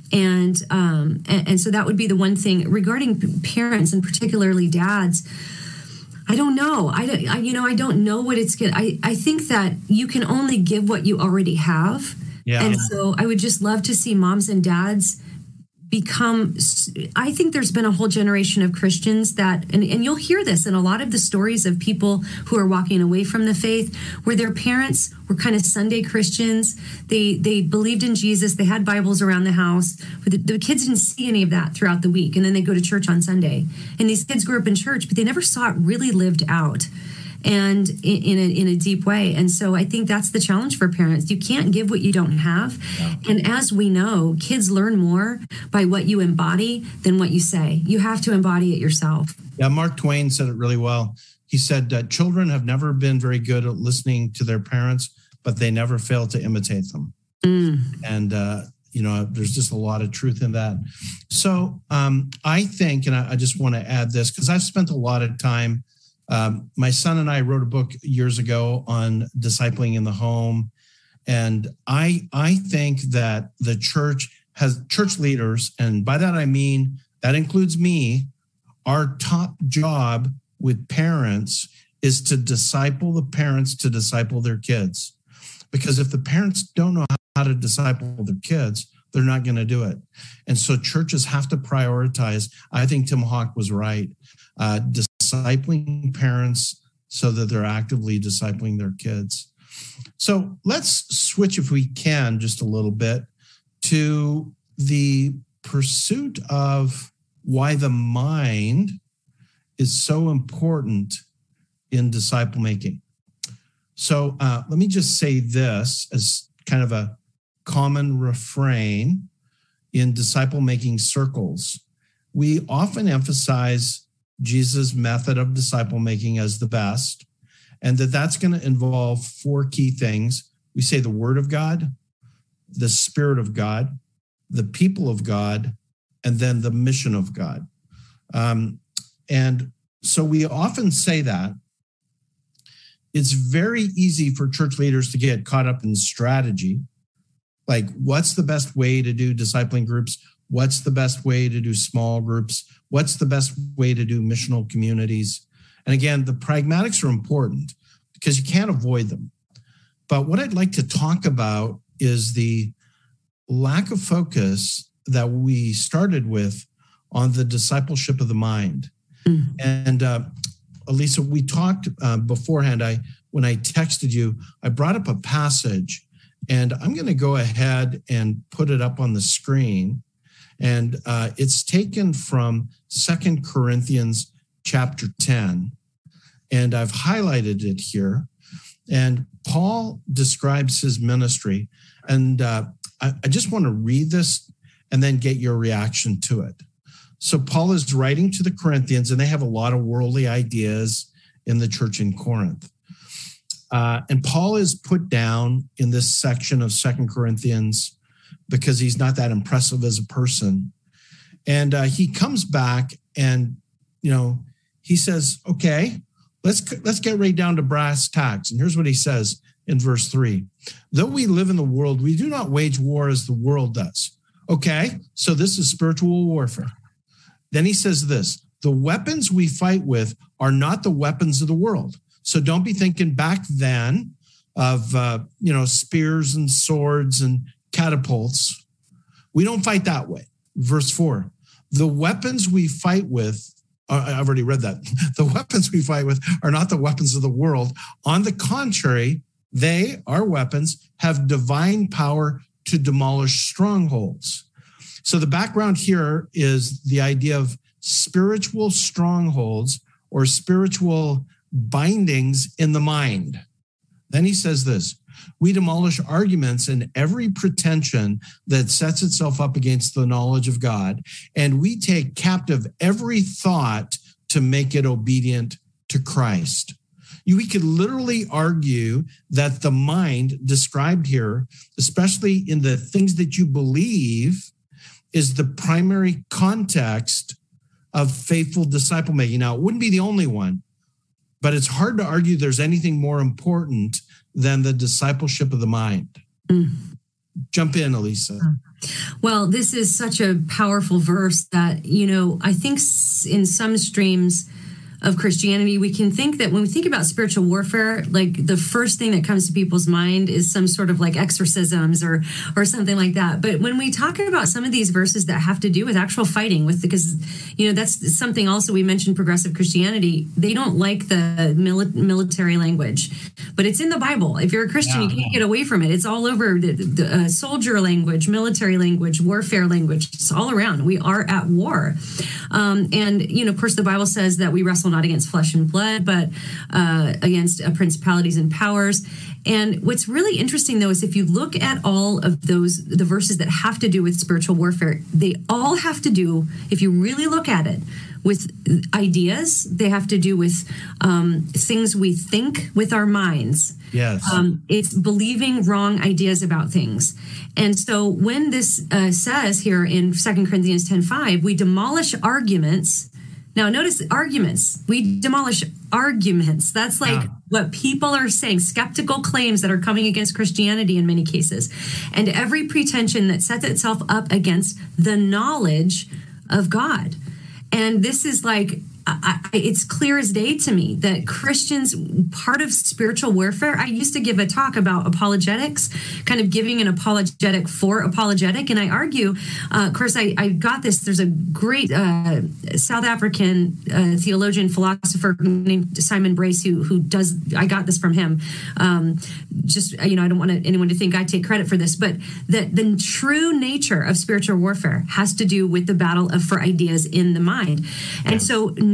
And um, and, and so that would be the one thing regarding parents, and particularly dads. I don't know. I, don't, I you know, I don't know what it's good. I, I think that you can only give what you already have. Yeah. And so I would just love to see moms and dads become, I think there's been a whole generation of Christians that, and, and you'll hear this in a lot of the stories of people who are walking away from the faith, where their parents were kind of Sunday Christians. They they believed in Jesus. They had Bibles around the house, but the, the kids didn't see any of that throughout the week. And then they go to church on Sunday. And these kids grew up in church, but they never saw it really lived out, and in, in, a, in a deep way. And so I think that's the challenge for parents. You can't give what you don't have. Yeah. And as we know, kids learn more by what you embody than what you say. You have to embody it yourself. Yeah, Mark Twain said it really well. He said, uh, children have never been very good at listening to their parents, but they never fail to imitate them. Mm. And, uh, you know, there's just a lot of truth in that. So um, I think, and I, I just want to add this, because I've spent a lot of time. Um, my son and I wrote a book years ago on discipling in the home. And I I think that the church has church leaders, and by that I mean, that includes me, our top job with parents is to disciple the parents to disciple their kids. Because if the parents don't know how to disciple their kids, they're not going to do it. And so churches have to prioritize. I think Tim Hawk was right. Uh, discipling parents so that they're actively discipling their kids. So let's switch, if we can, just a little bit to the pursuit of why the mind is so important in disciple making. So uh, let me just say this as kind of a common refrain in disciple making circles. We often emphasize Jesus' method of disciple making as the best, and that that's going to involve four key things. We say the Word of God, the Spirit of God, the people of God, and then the mission of God. Um, and so we often say that. It's very easy for church leaders to get caught up in strategy. Like, what's the best way to do discipling groups? What's the best way to do small groups? What's the best way to do missional communities? And again, the pragmatics are important because you can't avoid them. But what I'd like to talk about is the lack of focus that we started with on the discipleship of the mind. Mm-hmm. And uh, Elisa, we talked uh, beforehand. I when I texted you, I brought up a passage, and I'm going to go ahead and put it up on the screen. And uh, it's taken from Second Corinthians chapter ten, and I've highlighted it here. And Paul describes his ministry, and uh, I, I just want to read this and then get your reaction to it. So Paul is writing to the Corinthians, and they have a lot of worldly ideas in the church in Corinth. Uh, and Paul is put down in this section of Second Corinthians because he's not that impressive as a person. And uh, he comes back and, you know, he says, okay, let's, let's get right down to brass tacks. And here's what he says in verse three. Though we live in the world, we do not wage war as the world does. Okay, so this is spiritual warfare. Then he says this, the weapons we fight with are not the weapons of the world. So don't be thinking back then of, uh, you know, spears and swords and catapults. We don't fight that way. Verse four, the weapons we fight with, uh, I've already read that. The weapons we fight with are not the weapons of the world. On the contrary, they, our weapons, have divine power to demolish strongholds. So the background here is the idea of spiritual strongholds or spiritual bindings in the mind. Then he says this, we demolish arguments and every pretension that sets itself up against the knowledge of God, and we take captive every thought to make it obedient to Christ. We could literally argue that the mind described here, especially in the things that you believe, is the primary context of faithful disciple making. Now, it wouldn't be the only one, but it's hard to argue there's anything more important than the discipleship of the mind. Mm. Jump in, Elisa. Well, this is such a powerful verse that, you know, I think in some streams of Christianity, we can think that when we think about spiritual warfare, like the first thing that comes to people's mind is some sort of like exorcisms or or something like that. But when we talk about some of these verses that have to do with actual fighting, with because, you know, that's something also we mentioned progressive Christianity, they don't like the mili- military language, but it's in the Bible. If you're a Christian, yeah, you can't get away from it. It's all over the, the uh, soldier language, military language, warfare language. It's all around. We are at war. Um, and, you know, of course, the Bible says that we wrestle not against flesh and blood, but uh, against uh, principalities and powers. And what's really interesting, though, is if you look at all of those, the verses that have to do with spiritual warfare, they all have to do, if you really look at it, with ideas. They have to do with um, things we think with our minds. Yes. Um, it's believing wrong ideas about things. And so when this uh, says here in Second Corinthians ten five, we demolish arguments. Now, notice arguments. We demolish arguments. That's like yeah. what people are saying, skeptical claims that are coming against Christianity in many cases. And every pretension that sets itself up against the knowledge of God. And this is like, I, I, it's clear as day to me that Christians, part of spiritual warfare, I used to give a talk about apologetics, kind of giving an apologetic for apologetic. And I argue, uh, of course, I, I got this. There's a great uh, South African uh, theologian, philosopher named Simon Brace, who who does, I got this from him. Um, just, you know, I don't want anyone to think I take credit for this, but that the true nature of spiritual warfare has to do with the battle of for ideas in the mind. And so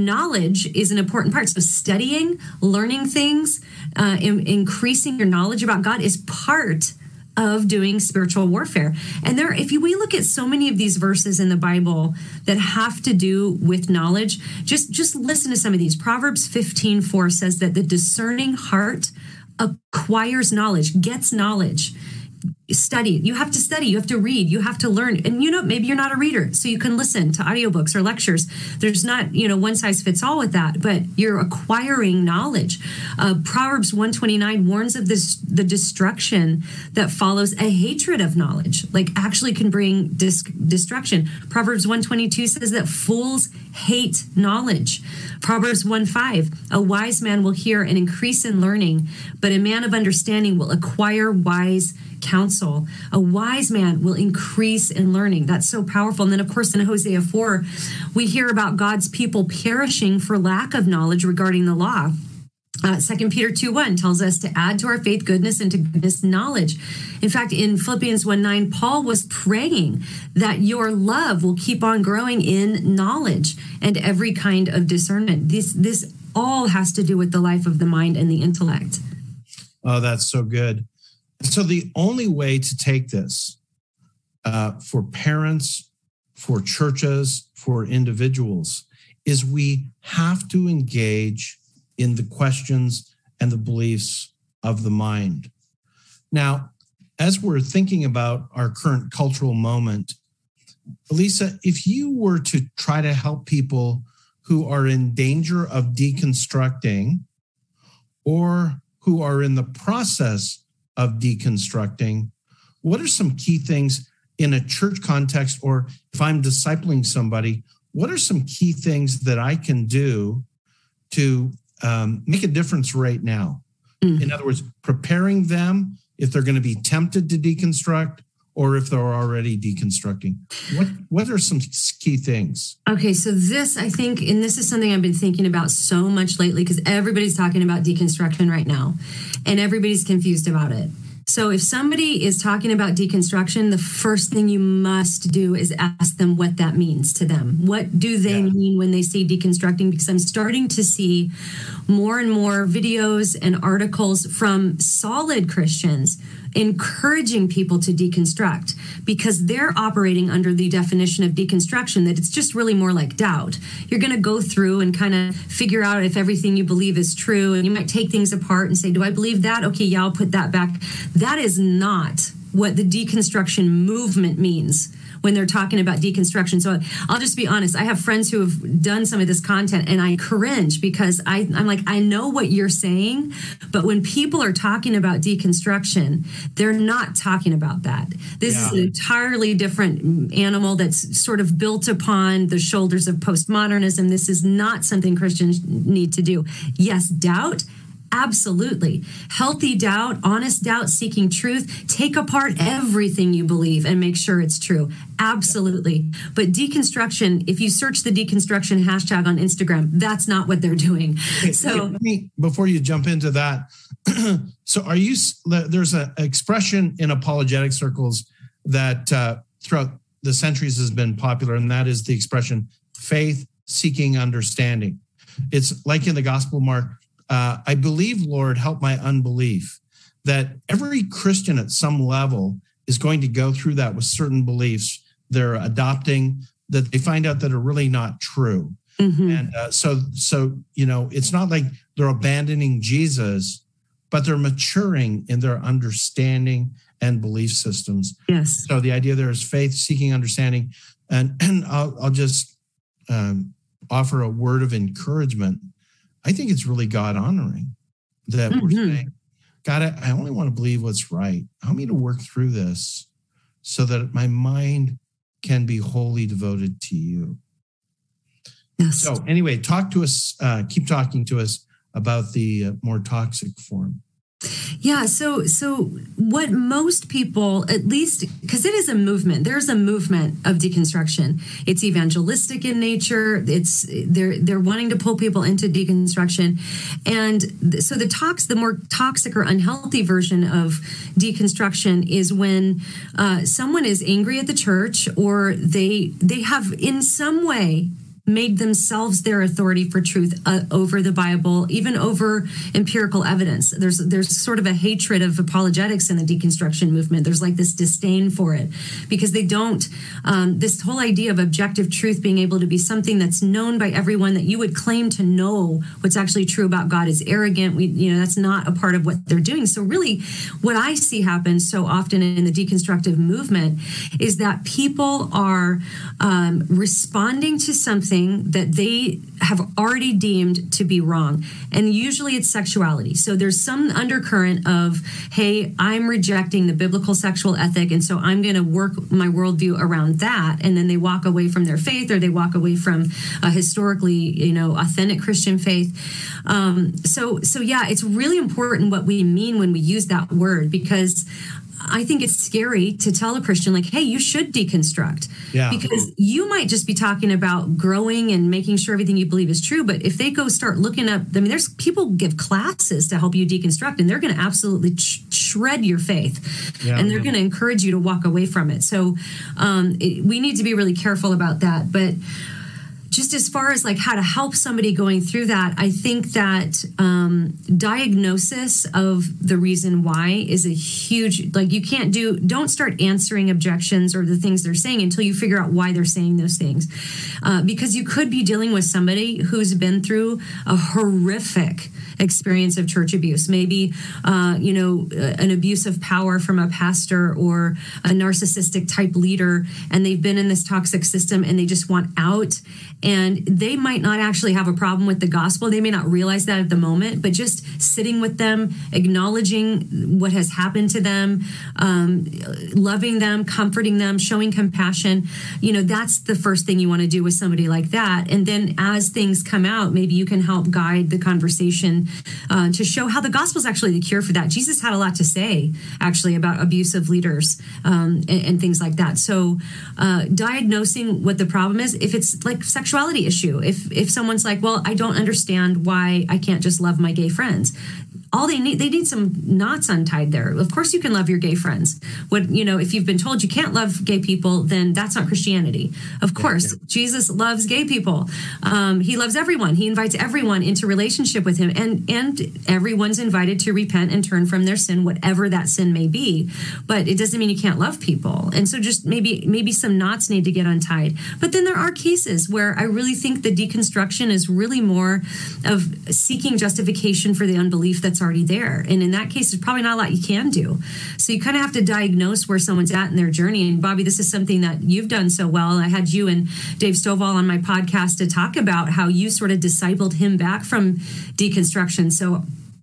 knowledge is an important part. So studying, learning things, uh, in, increasing your knowledge about God is part of doing spiritual warfare. And there, if you, we look at so many of these verses in the Bible that have to do with knowledge, just, just listen to some of these. Proverbs fifteen four says that the discerning heart acquires knowledge, gets knowledge. Study. You have to study. You have to read. You have to learn. And, you know, maybe you're not a reader, so you can listen to audiobooks or lectures. There's not, you know, one size fits all with that, but you're acquiring knowledge. Uh, Proverbs one twenty-nine warns of this, the destruction that follows a hatred of knowledge, like actually can bring dis- destruction. Proverbs one twenty-two says that fools hate knowledge. Proverbs one five, a wise man will hear and increase in learning, but a man of understanding will acquire wise counsel. A wise man will increase in learning. That's so powerful. And then, of course, in Hosea four, we hear about God's people perishing for lack of knowledge regarding the law. Uh, Second Peter two one tells us to add to our faith goodness, and to goodness knowledge. In fact, in Philippians one nine, Paul was praying that your love will keep on growing in knowledge and every kind of discernment. This, this all has to do with the life of the mind and the intellect. Oh, that's so good. So the only way to take this uh, for parents, for churches, for individuals, is we have to engage in the questions and the beliefs of the mind. Now, as we're thinking about our current cultural moment, Elisa, if you were to try to help people who are in danger of deconstructing or who are in the process of deconstructing, what are some key things in a church context, or if I'm discipling somebody, what are some key things that I can do to um, make a difference right now? Mm. In other words, preparing them if they're going to be tempted to deconstruct, or if they're already deconstructing. What what are some key things? Okay, so this, I think, and this is something I've been thinking about so much lately, because everybody's talking about deconstruction right now, and everybody's confused about it. So if somebody is talking about deconstruction, the first thing you must do is ask them what that means to them. What do they yeah. mean when they say deconstructing? Because I'm starting to see more and more videos and articles from solid Christians encouraging people to deconstruct, because they're operating under the definition of deconstruction that it's just really more like doubt. You're going to go through and kind of figure out if everything you believe is true, and you might take things apart and say, do I believe that? Okay, yeah, I'll put that back. That is not what the deconstruction movement means when they're talking about deconstruction. So I'll just be honest. I have friends who have done some of this content, and I cringe because I, I'm like, I know what you're saying, but when people are talking about deconstruction, they're not talking about that. This yeah. is an entirely different animal that's sort of built upon the shoulders of postmodernism. This is not something Christians need to do. Yes, doubt. Absolutely. Healthy doubt, honest doubt, seeking truth. Take apart everything you believe and make sure it's true. Absolutely. But deconstruction, if you search the deconstruction hashtag on Instagram, that's not what they're doing. So let me, before you jump into that, so are you, there's an expression in apologetic circles that uh, throughout the centuries has been popular, and that is the expression faith seeking understanding. It's like in the Gospel Mark, Uh, I believe, Lord, help my unbelief. That every Christian at some level is going to go through that with certain beliefs they're adopting that they find out that are really not true. Mm-hmm. And uh, so, so you know, it's not like they're abandoning Jesus, but they're maturing in their understanding and belief systems. Yes. So the idea there is faith seeking understanding. And, and I'll, I'll just um, offer a word of encouragement. I think it's really God honoring that mm-hmm. we're saying, God, I, I only want to believe what's right. Help me to work through this so that my mind can be wholly devoted to you. Yes. So anyway, talk to us, uh, keep talking to us about the uh, more toxic form. Yeah. So, so what most people, at least, because it is a movement, there's a movement of deconstruction. It's evangelistic in nature. It's they're they're wanting to pull people into deconstruction, and so the tox, the more toxic or unhealthy version of deconstruction is when uh, someone is angry at the church, or they they have in some way made themselves their authority for truth uh, over the Bible, even over empirical evidence. There's there's sort of a hatred of apologetics in the deconstruction movement. There's like this disdain for it because they don't, um, this whole idea of objective truth being able to be something that's known by everyone, that you would claim to know what's actually true about God, is arrogant. We, you know, that's not a part of what they're doing. So really what I see happen so often in the deconstructive movement is that people are um, responding to something that they have already deemed to be wrong. And usually it's sexuality. So there's some undercurrent of, hey, I'm rejecting the biblical sexual ethic, and so I'm going to work my worldview around that. And then they walk away from their faith, or they walk away from a historically, you know, authentic Christian faith. Um, so, so yeah, it's really important what we mean when we use that word, because I think it's scary to tell a Christian, like, hey, you should deconstruct. Yeah. Because you might just be talking about growing and making sure everything you believe is true. But if they go start looking up, I mean, there's people give classes to help you deconstruct, and they're going to absolutely sh- shred your faith. Yeah. And they're going to encourage you to walk away from it. So um, it, we need to be really careful about that. But just as far as like how to help somebody going through that, I think that um, diagnosis of the reason why is a huge, like you can't do, don't start answering objections or the things they're saying until you figure out why they're saying those things. Uh, because you could be dealing with somebody who's been through a horrific experience of church abuse, maybe, uh, you know, an abuse of power from a pastor or a narcissistic type leader, and they've been in this toxic system and they just want out. And they might not actually have a problem with the gospel. They may not realize that at the moment, but just sitting with them, acknowledging what has happened to them, um, loving them, comforting them, showing compassion, you know, that's the first thing you want to do with somebody like that. And then as things come out, maybe you can help guide the conversation uh, to show how the gospel is actually the cure for that. Jesus had a lot to say, actually, about abusive leaders um, and, and things like that. So uh, diagnosing what the problem is, if it's like sexual sexuality issue. If if someone's like, well, I don't understand why I can't just love my gay friends. All they need, they need some knots untied there. Of course you can love your gay friends. What, you know, if you've been told you can't love gay people, then that's not Christianity. Of course, yeah, yeah. Jesus loves gay people. Um, he loves everyone. He invites everyone into relationship with him, and, and everyone's invited to repent and turn from their sin, whatever that sin may be. But it doesn't mean you can't love people. And so just maybe, maybe some knots need to get untied. But then there are cases where I really think the deconstruction is really more of seeking justification for the unbelief that's already there. And in that case, there's probably not a lot you can do. So you kind of have to diagnose where someone's at in their journey. And Bobby, this is something that you've done so well. I had you and Dave Stovall on my podcast to talk about how you sort of discipled him back from deconstruction. So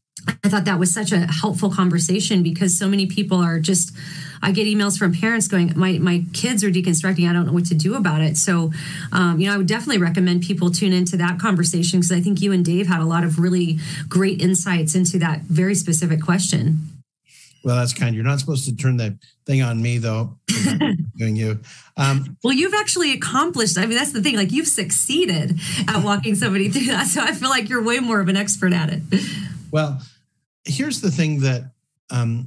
I thought that was such a helpful conversation, because so many people are just, I get emails from parents going, my my kids are deconstructing, I don't know what to do about it. So, um, you know, I would definitely recommend people tune into that conversation, because I think you and Dave had a lot of really great insights into that very specific question. Well, that's kind. You're not supposed to turn that thing on me, though. Doing you. Um, well, you've actually accomplished, I mean, that's the thing, like you've succeeded at walking somebody through that. So I feel like you're way more of an expert at it. Well, here's the thing that um,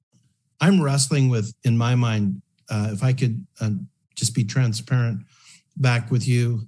I'm wrestling with in my mind. Uh, if I could uh, just be transparent back with you.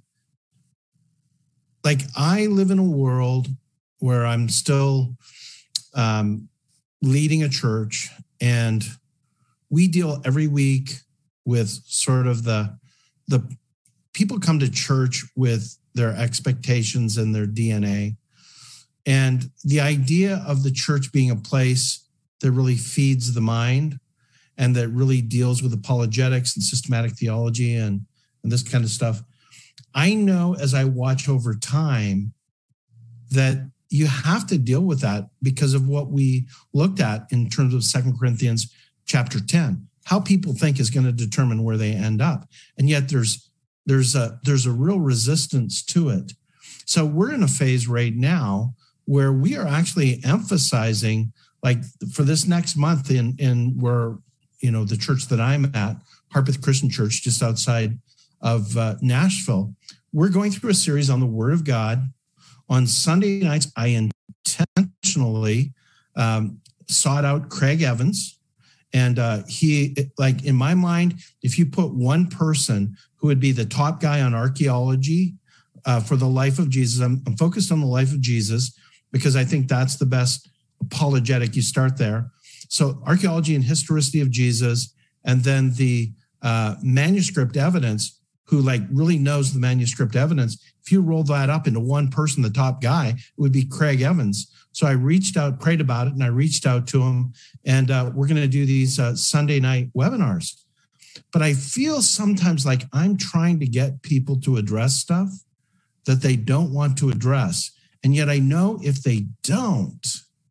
Like, I live in a world where I'm still um, leading a church, and we deal every week with sort of the, the people come to church with their expectations and their D N A. And the idea of the church being a place that really feeds the mind and that really deals with apologetics and systematic theology and, and this kind of stuff. I know as I watch over time that you have to deal with that because of what we looked at in terms of Second Corinthians chapter ten. How people think is going to determine where they end up. And yet there's there's a there's a real resistance to it. So we're in a phase right now where we are actually emphasizing, like for this next month in, in where, you know, the church that I'm at, Harpeth Christian Church, just outside of uh, Nashville, we're going through a series on the Word of God. On Sunday nights, I intentionally um, sought out Craig Evans. And uh, he, like in my mind, if you put one person who would be the top guy on archaeology, uh, for the life of Jesus. I'm, I'm focused on the life of Jesus because I think that's the best apologetic. You start there. So archaeology and historicity of Jesus, and then the uh, manuscript evidence, who like really knows the manuscript evidence. If you roll that up into one person, the top guy, it would be Craig Evans. So I reached out, prayed about it, and I reached out to him. And uh, we're going to do these uh, Sunday night webinars. But I feel sometimes like I'm trying to get people to address stuff that they don't want to address. And yet I know if they don't,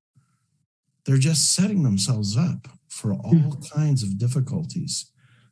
they're just setting themselves up for all kinds of difficulties.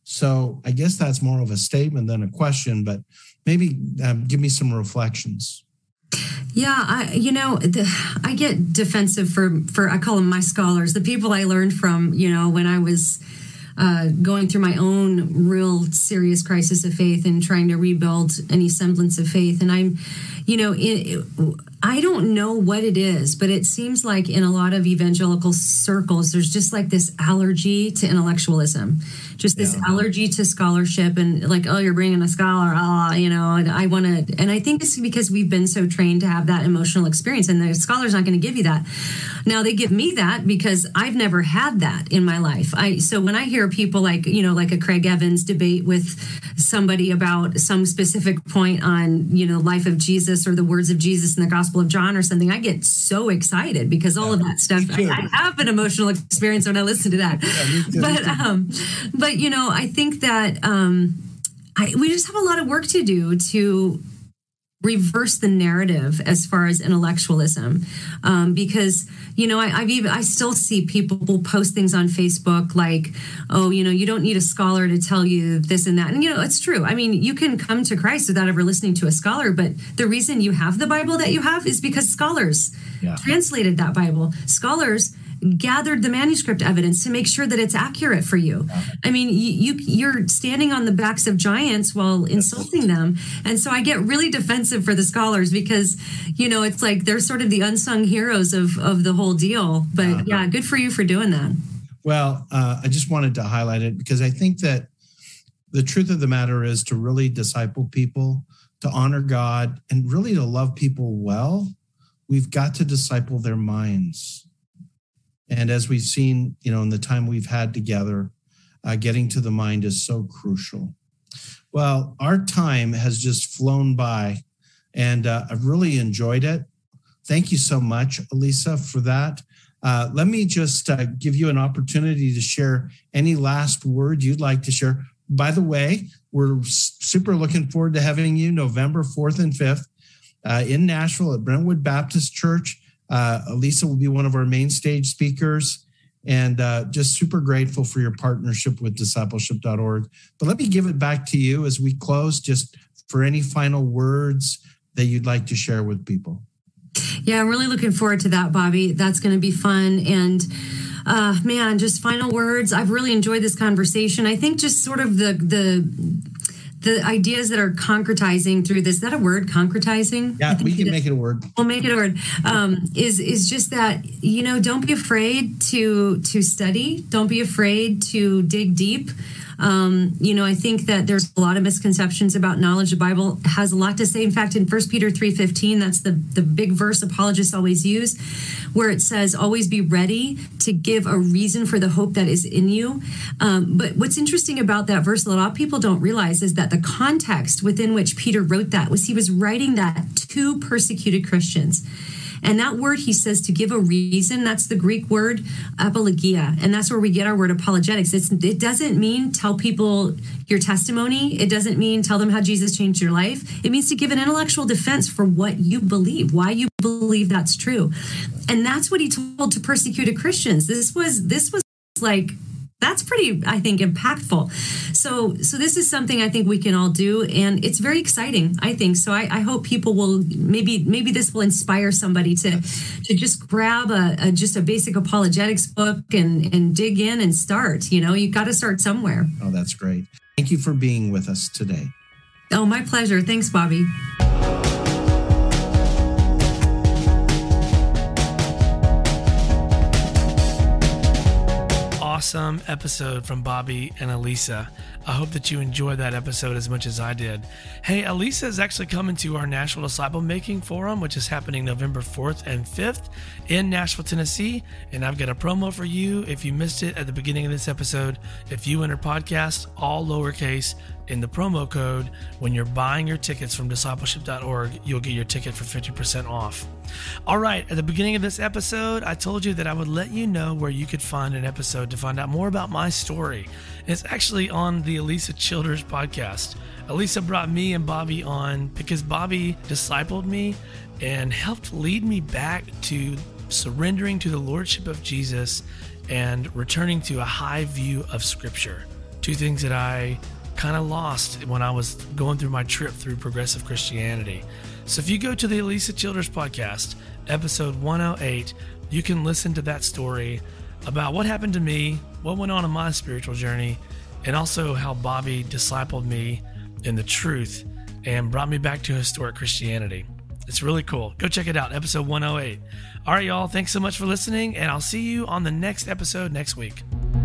So I guess that's more of a statement than a question, but maybe um, give me some reflections. Yeah, I, you know, the, I get defensive for, for, I call them my scholars, the people I learned from, you know, when I was uh, going through my own real serious crisis of faith and trying to rebuild any semblance of faith. And I'm, you know, it, I don't know what it is, but it seems like in a lot of evangelical circles, there's just like this allergy to intellectualism, just this yeah. allergy to scholarship, and like, oh, you're bringing a scholar, ah, oh, you know, and I want to, and I think it's because we've been so trained to have that emotional experience, and the scholar's not going to give you that. Now they give me that because I've never had that in my life. I so when I hear people like, you know, like a Craig Evans debate with somebody about some specific point on, you know, life of Jesus or the words of Jesus in the Gospel of John or something, I get so excited because all of that stuff, I, I have an emotional experience when I listen to that. Yeah, but, um, but, you know, I think that um, I, we just have a lot of work to do to reverse the narrative as far as intellectualism, um, because, you know, I, I've even, I still see people will post things on Facebook like, oh, you know, you don't need a scholar to tell you this and that. And, you know, it's true. I mean, you can come to Christ without ever listening to a scholar, but the reason you have the Bible that you have is because scholars yeah. translated that Bible. Scholars gathered the manuscript evidence to make sure that it's accurate for you. I mean, you, you you're standing on the backs of giants while insulting them. And so I get really defensive for the scholars because, you know, it's like they're sort of the unsung heroes of, of the whole deal. But uh-huh. yeah, good for you for doing that. Well, uh, I just wanted to highlight it because I think that the truth of the matter is to really disciple people, to honor God, and really to love people well, we've got to disciple their minds. And as we've seen, you know, in the time we've had together, uh, getting to the mind is so crucial. Well, our time has just flown by, and uh, I've really enjoyed it. Thank you so much, Elisa, for that. Uh, let me just uh, give you an opportunity to share any last word you'd like to share. By the way, we're super looking forward to having you November fourth and fifth uh, in Nashville at Brentwood Baptist Church. Uh, Elisa will be one of our main stage speakers, and uh, just super grateful for your partnership with discipleship dot org. But let me give it back to you as we close, just for any final words that you'd like to share with people. Yeah, I'm really looking forward to that, Bobby. That's going to be fun. And uh, man, just final words. I've really enjoyed this conversation. I think just sort of the the the ideas that are concretizing through this, is that a word, concretizing? Yeah, we can make it a word. We'll make it a word. Um, is is just that, you know, don't be afraid to to study. Don't be afraid to dig deep. Um, you know, I think that there's a lot of misconceptions about knowledge. The Bible has a lot to say. In fact, in First Peter three fifteen, that's the, the big verse apologists always use, where it says, always be ready to give a reason for the hope that is in you. Um, but what's interesting about that verse, a lot of people don't realize, is that the context within which Peter wrote that was he was writing that to persecuted Christians. And that word, he says, to give a reason, that's the Greek word apologia. And that's where we get our word apologetics. It's, it doesn't mean tell people your testimony. It doesn't mean tell them how Jesus changed your life. It means to give an intellectual defense for what you believe, why you believe that's true. And that's what he told to persecuted Christians. This was, this was like, that's pretty, I think, impactful. So so this is something I think we can all do, and it's very exciting, I think. So I, I hope people will, maybe maybe this will inspire somebody to to just grab a, a just a basic apologetics book and, and dig in and start. You know, you got to start somewhere. Oh, that's great. Thank you for being with us today. Oh, my pleasure. Thanks, Bobby. awesome episode from Bobby and Elisa. I hope that you enjoyed that episode as much as I did. Hey, Elisa is actually coming to our Nashville Disciple Making Forum, which is happening November fourth and fifth in Nashville, Tennessee. And I've got a promo for you. If you missed it at the beginning of this episode, if you enter podcast, all lowercase, in the promo code, when you're buying your tickets from discipleship dot org, you'll get your ticket for fifty percent off. All right, at the beginning of this episode, I told you that I would let you know where you could find an episode to find out more about my story. It's actually on the Elisa Childers podcast. Elisa brought me and Bobby on because Bobby discipled me and helped lead me back to surrendering to the Lordship of Jesus and returning to a high view of Scripture. Two things that I kind of lost when I was going through my trip through progressive Christianity. So if you go to the Elisa Childers podcast, episode one oh eight, you can listen to that story about what happened to me, what went on in my spiritual journey, and also how Bobby discipled me in the truth and brought me back to historic Christianity. It's really cool. Go check it out, episode one oh eight. All right, y'all, thanks so much for listening, and I'll see you on the next episode next week.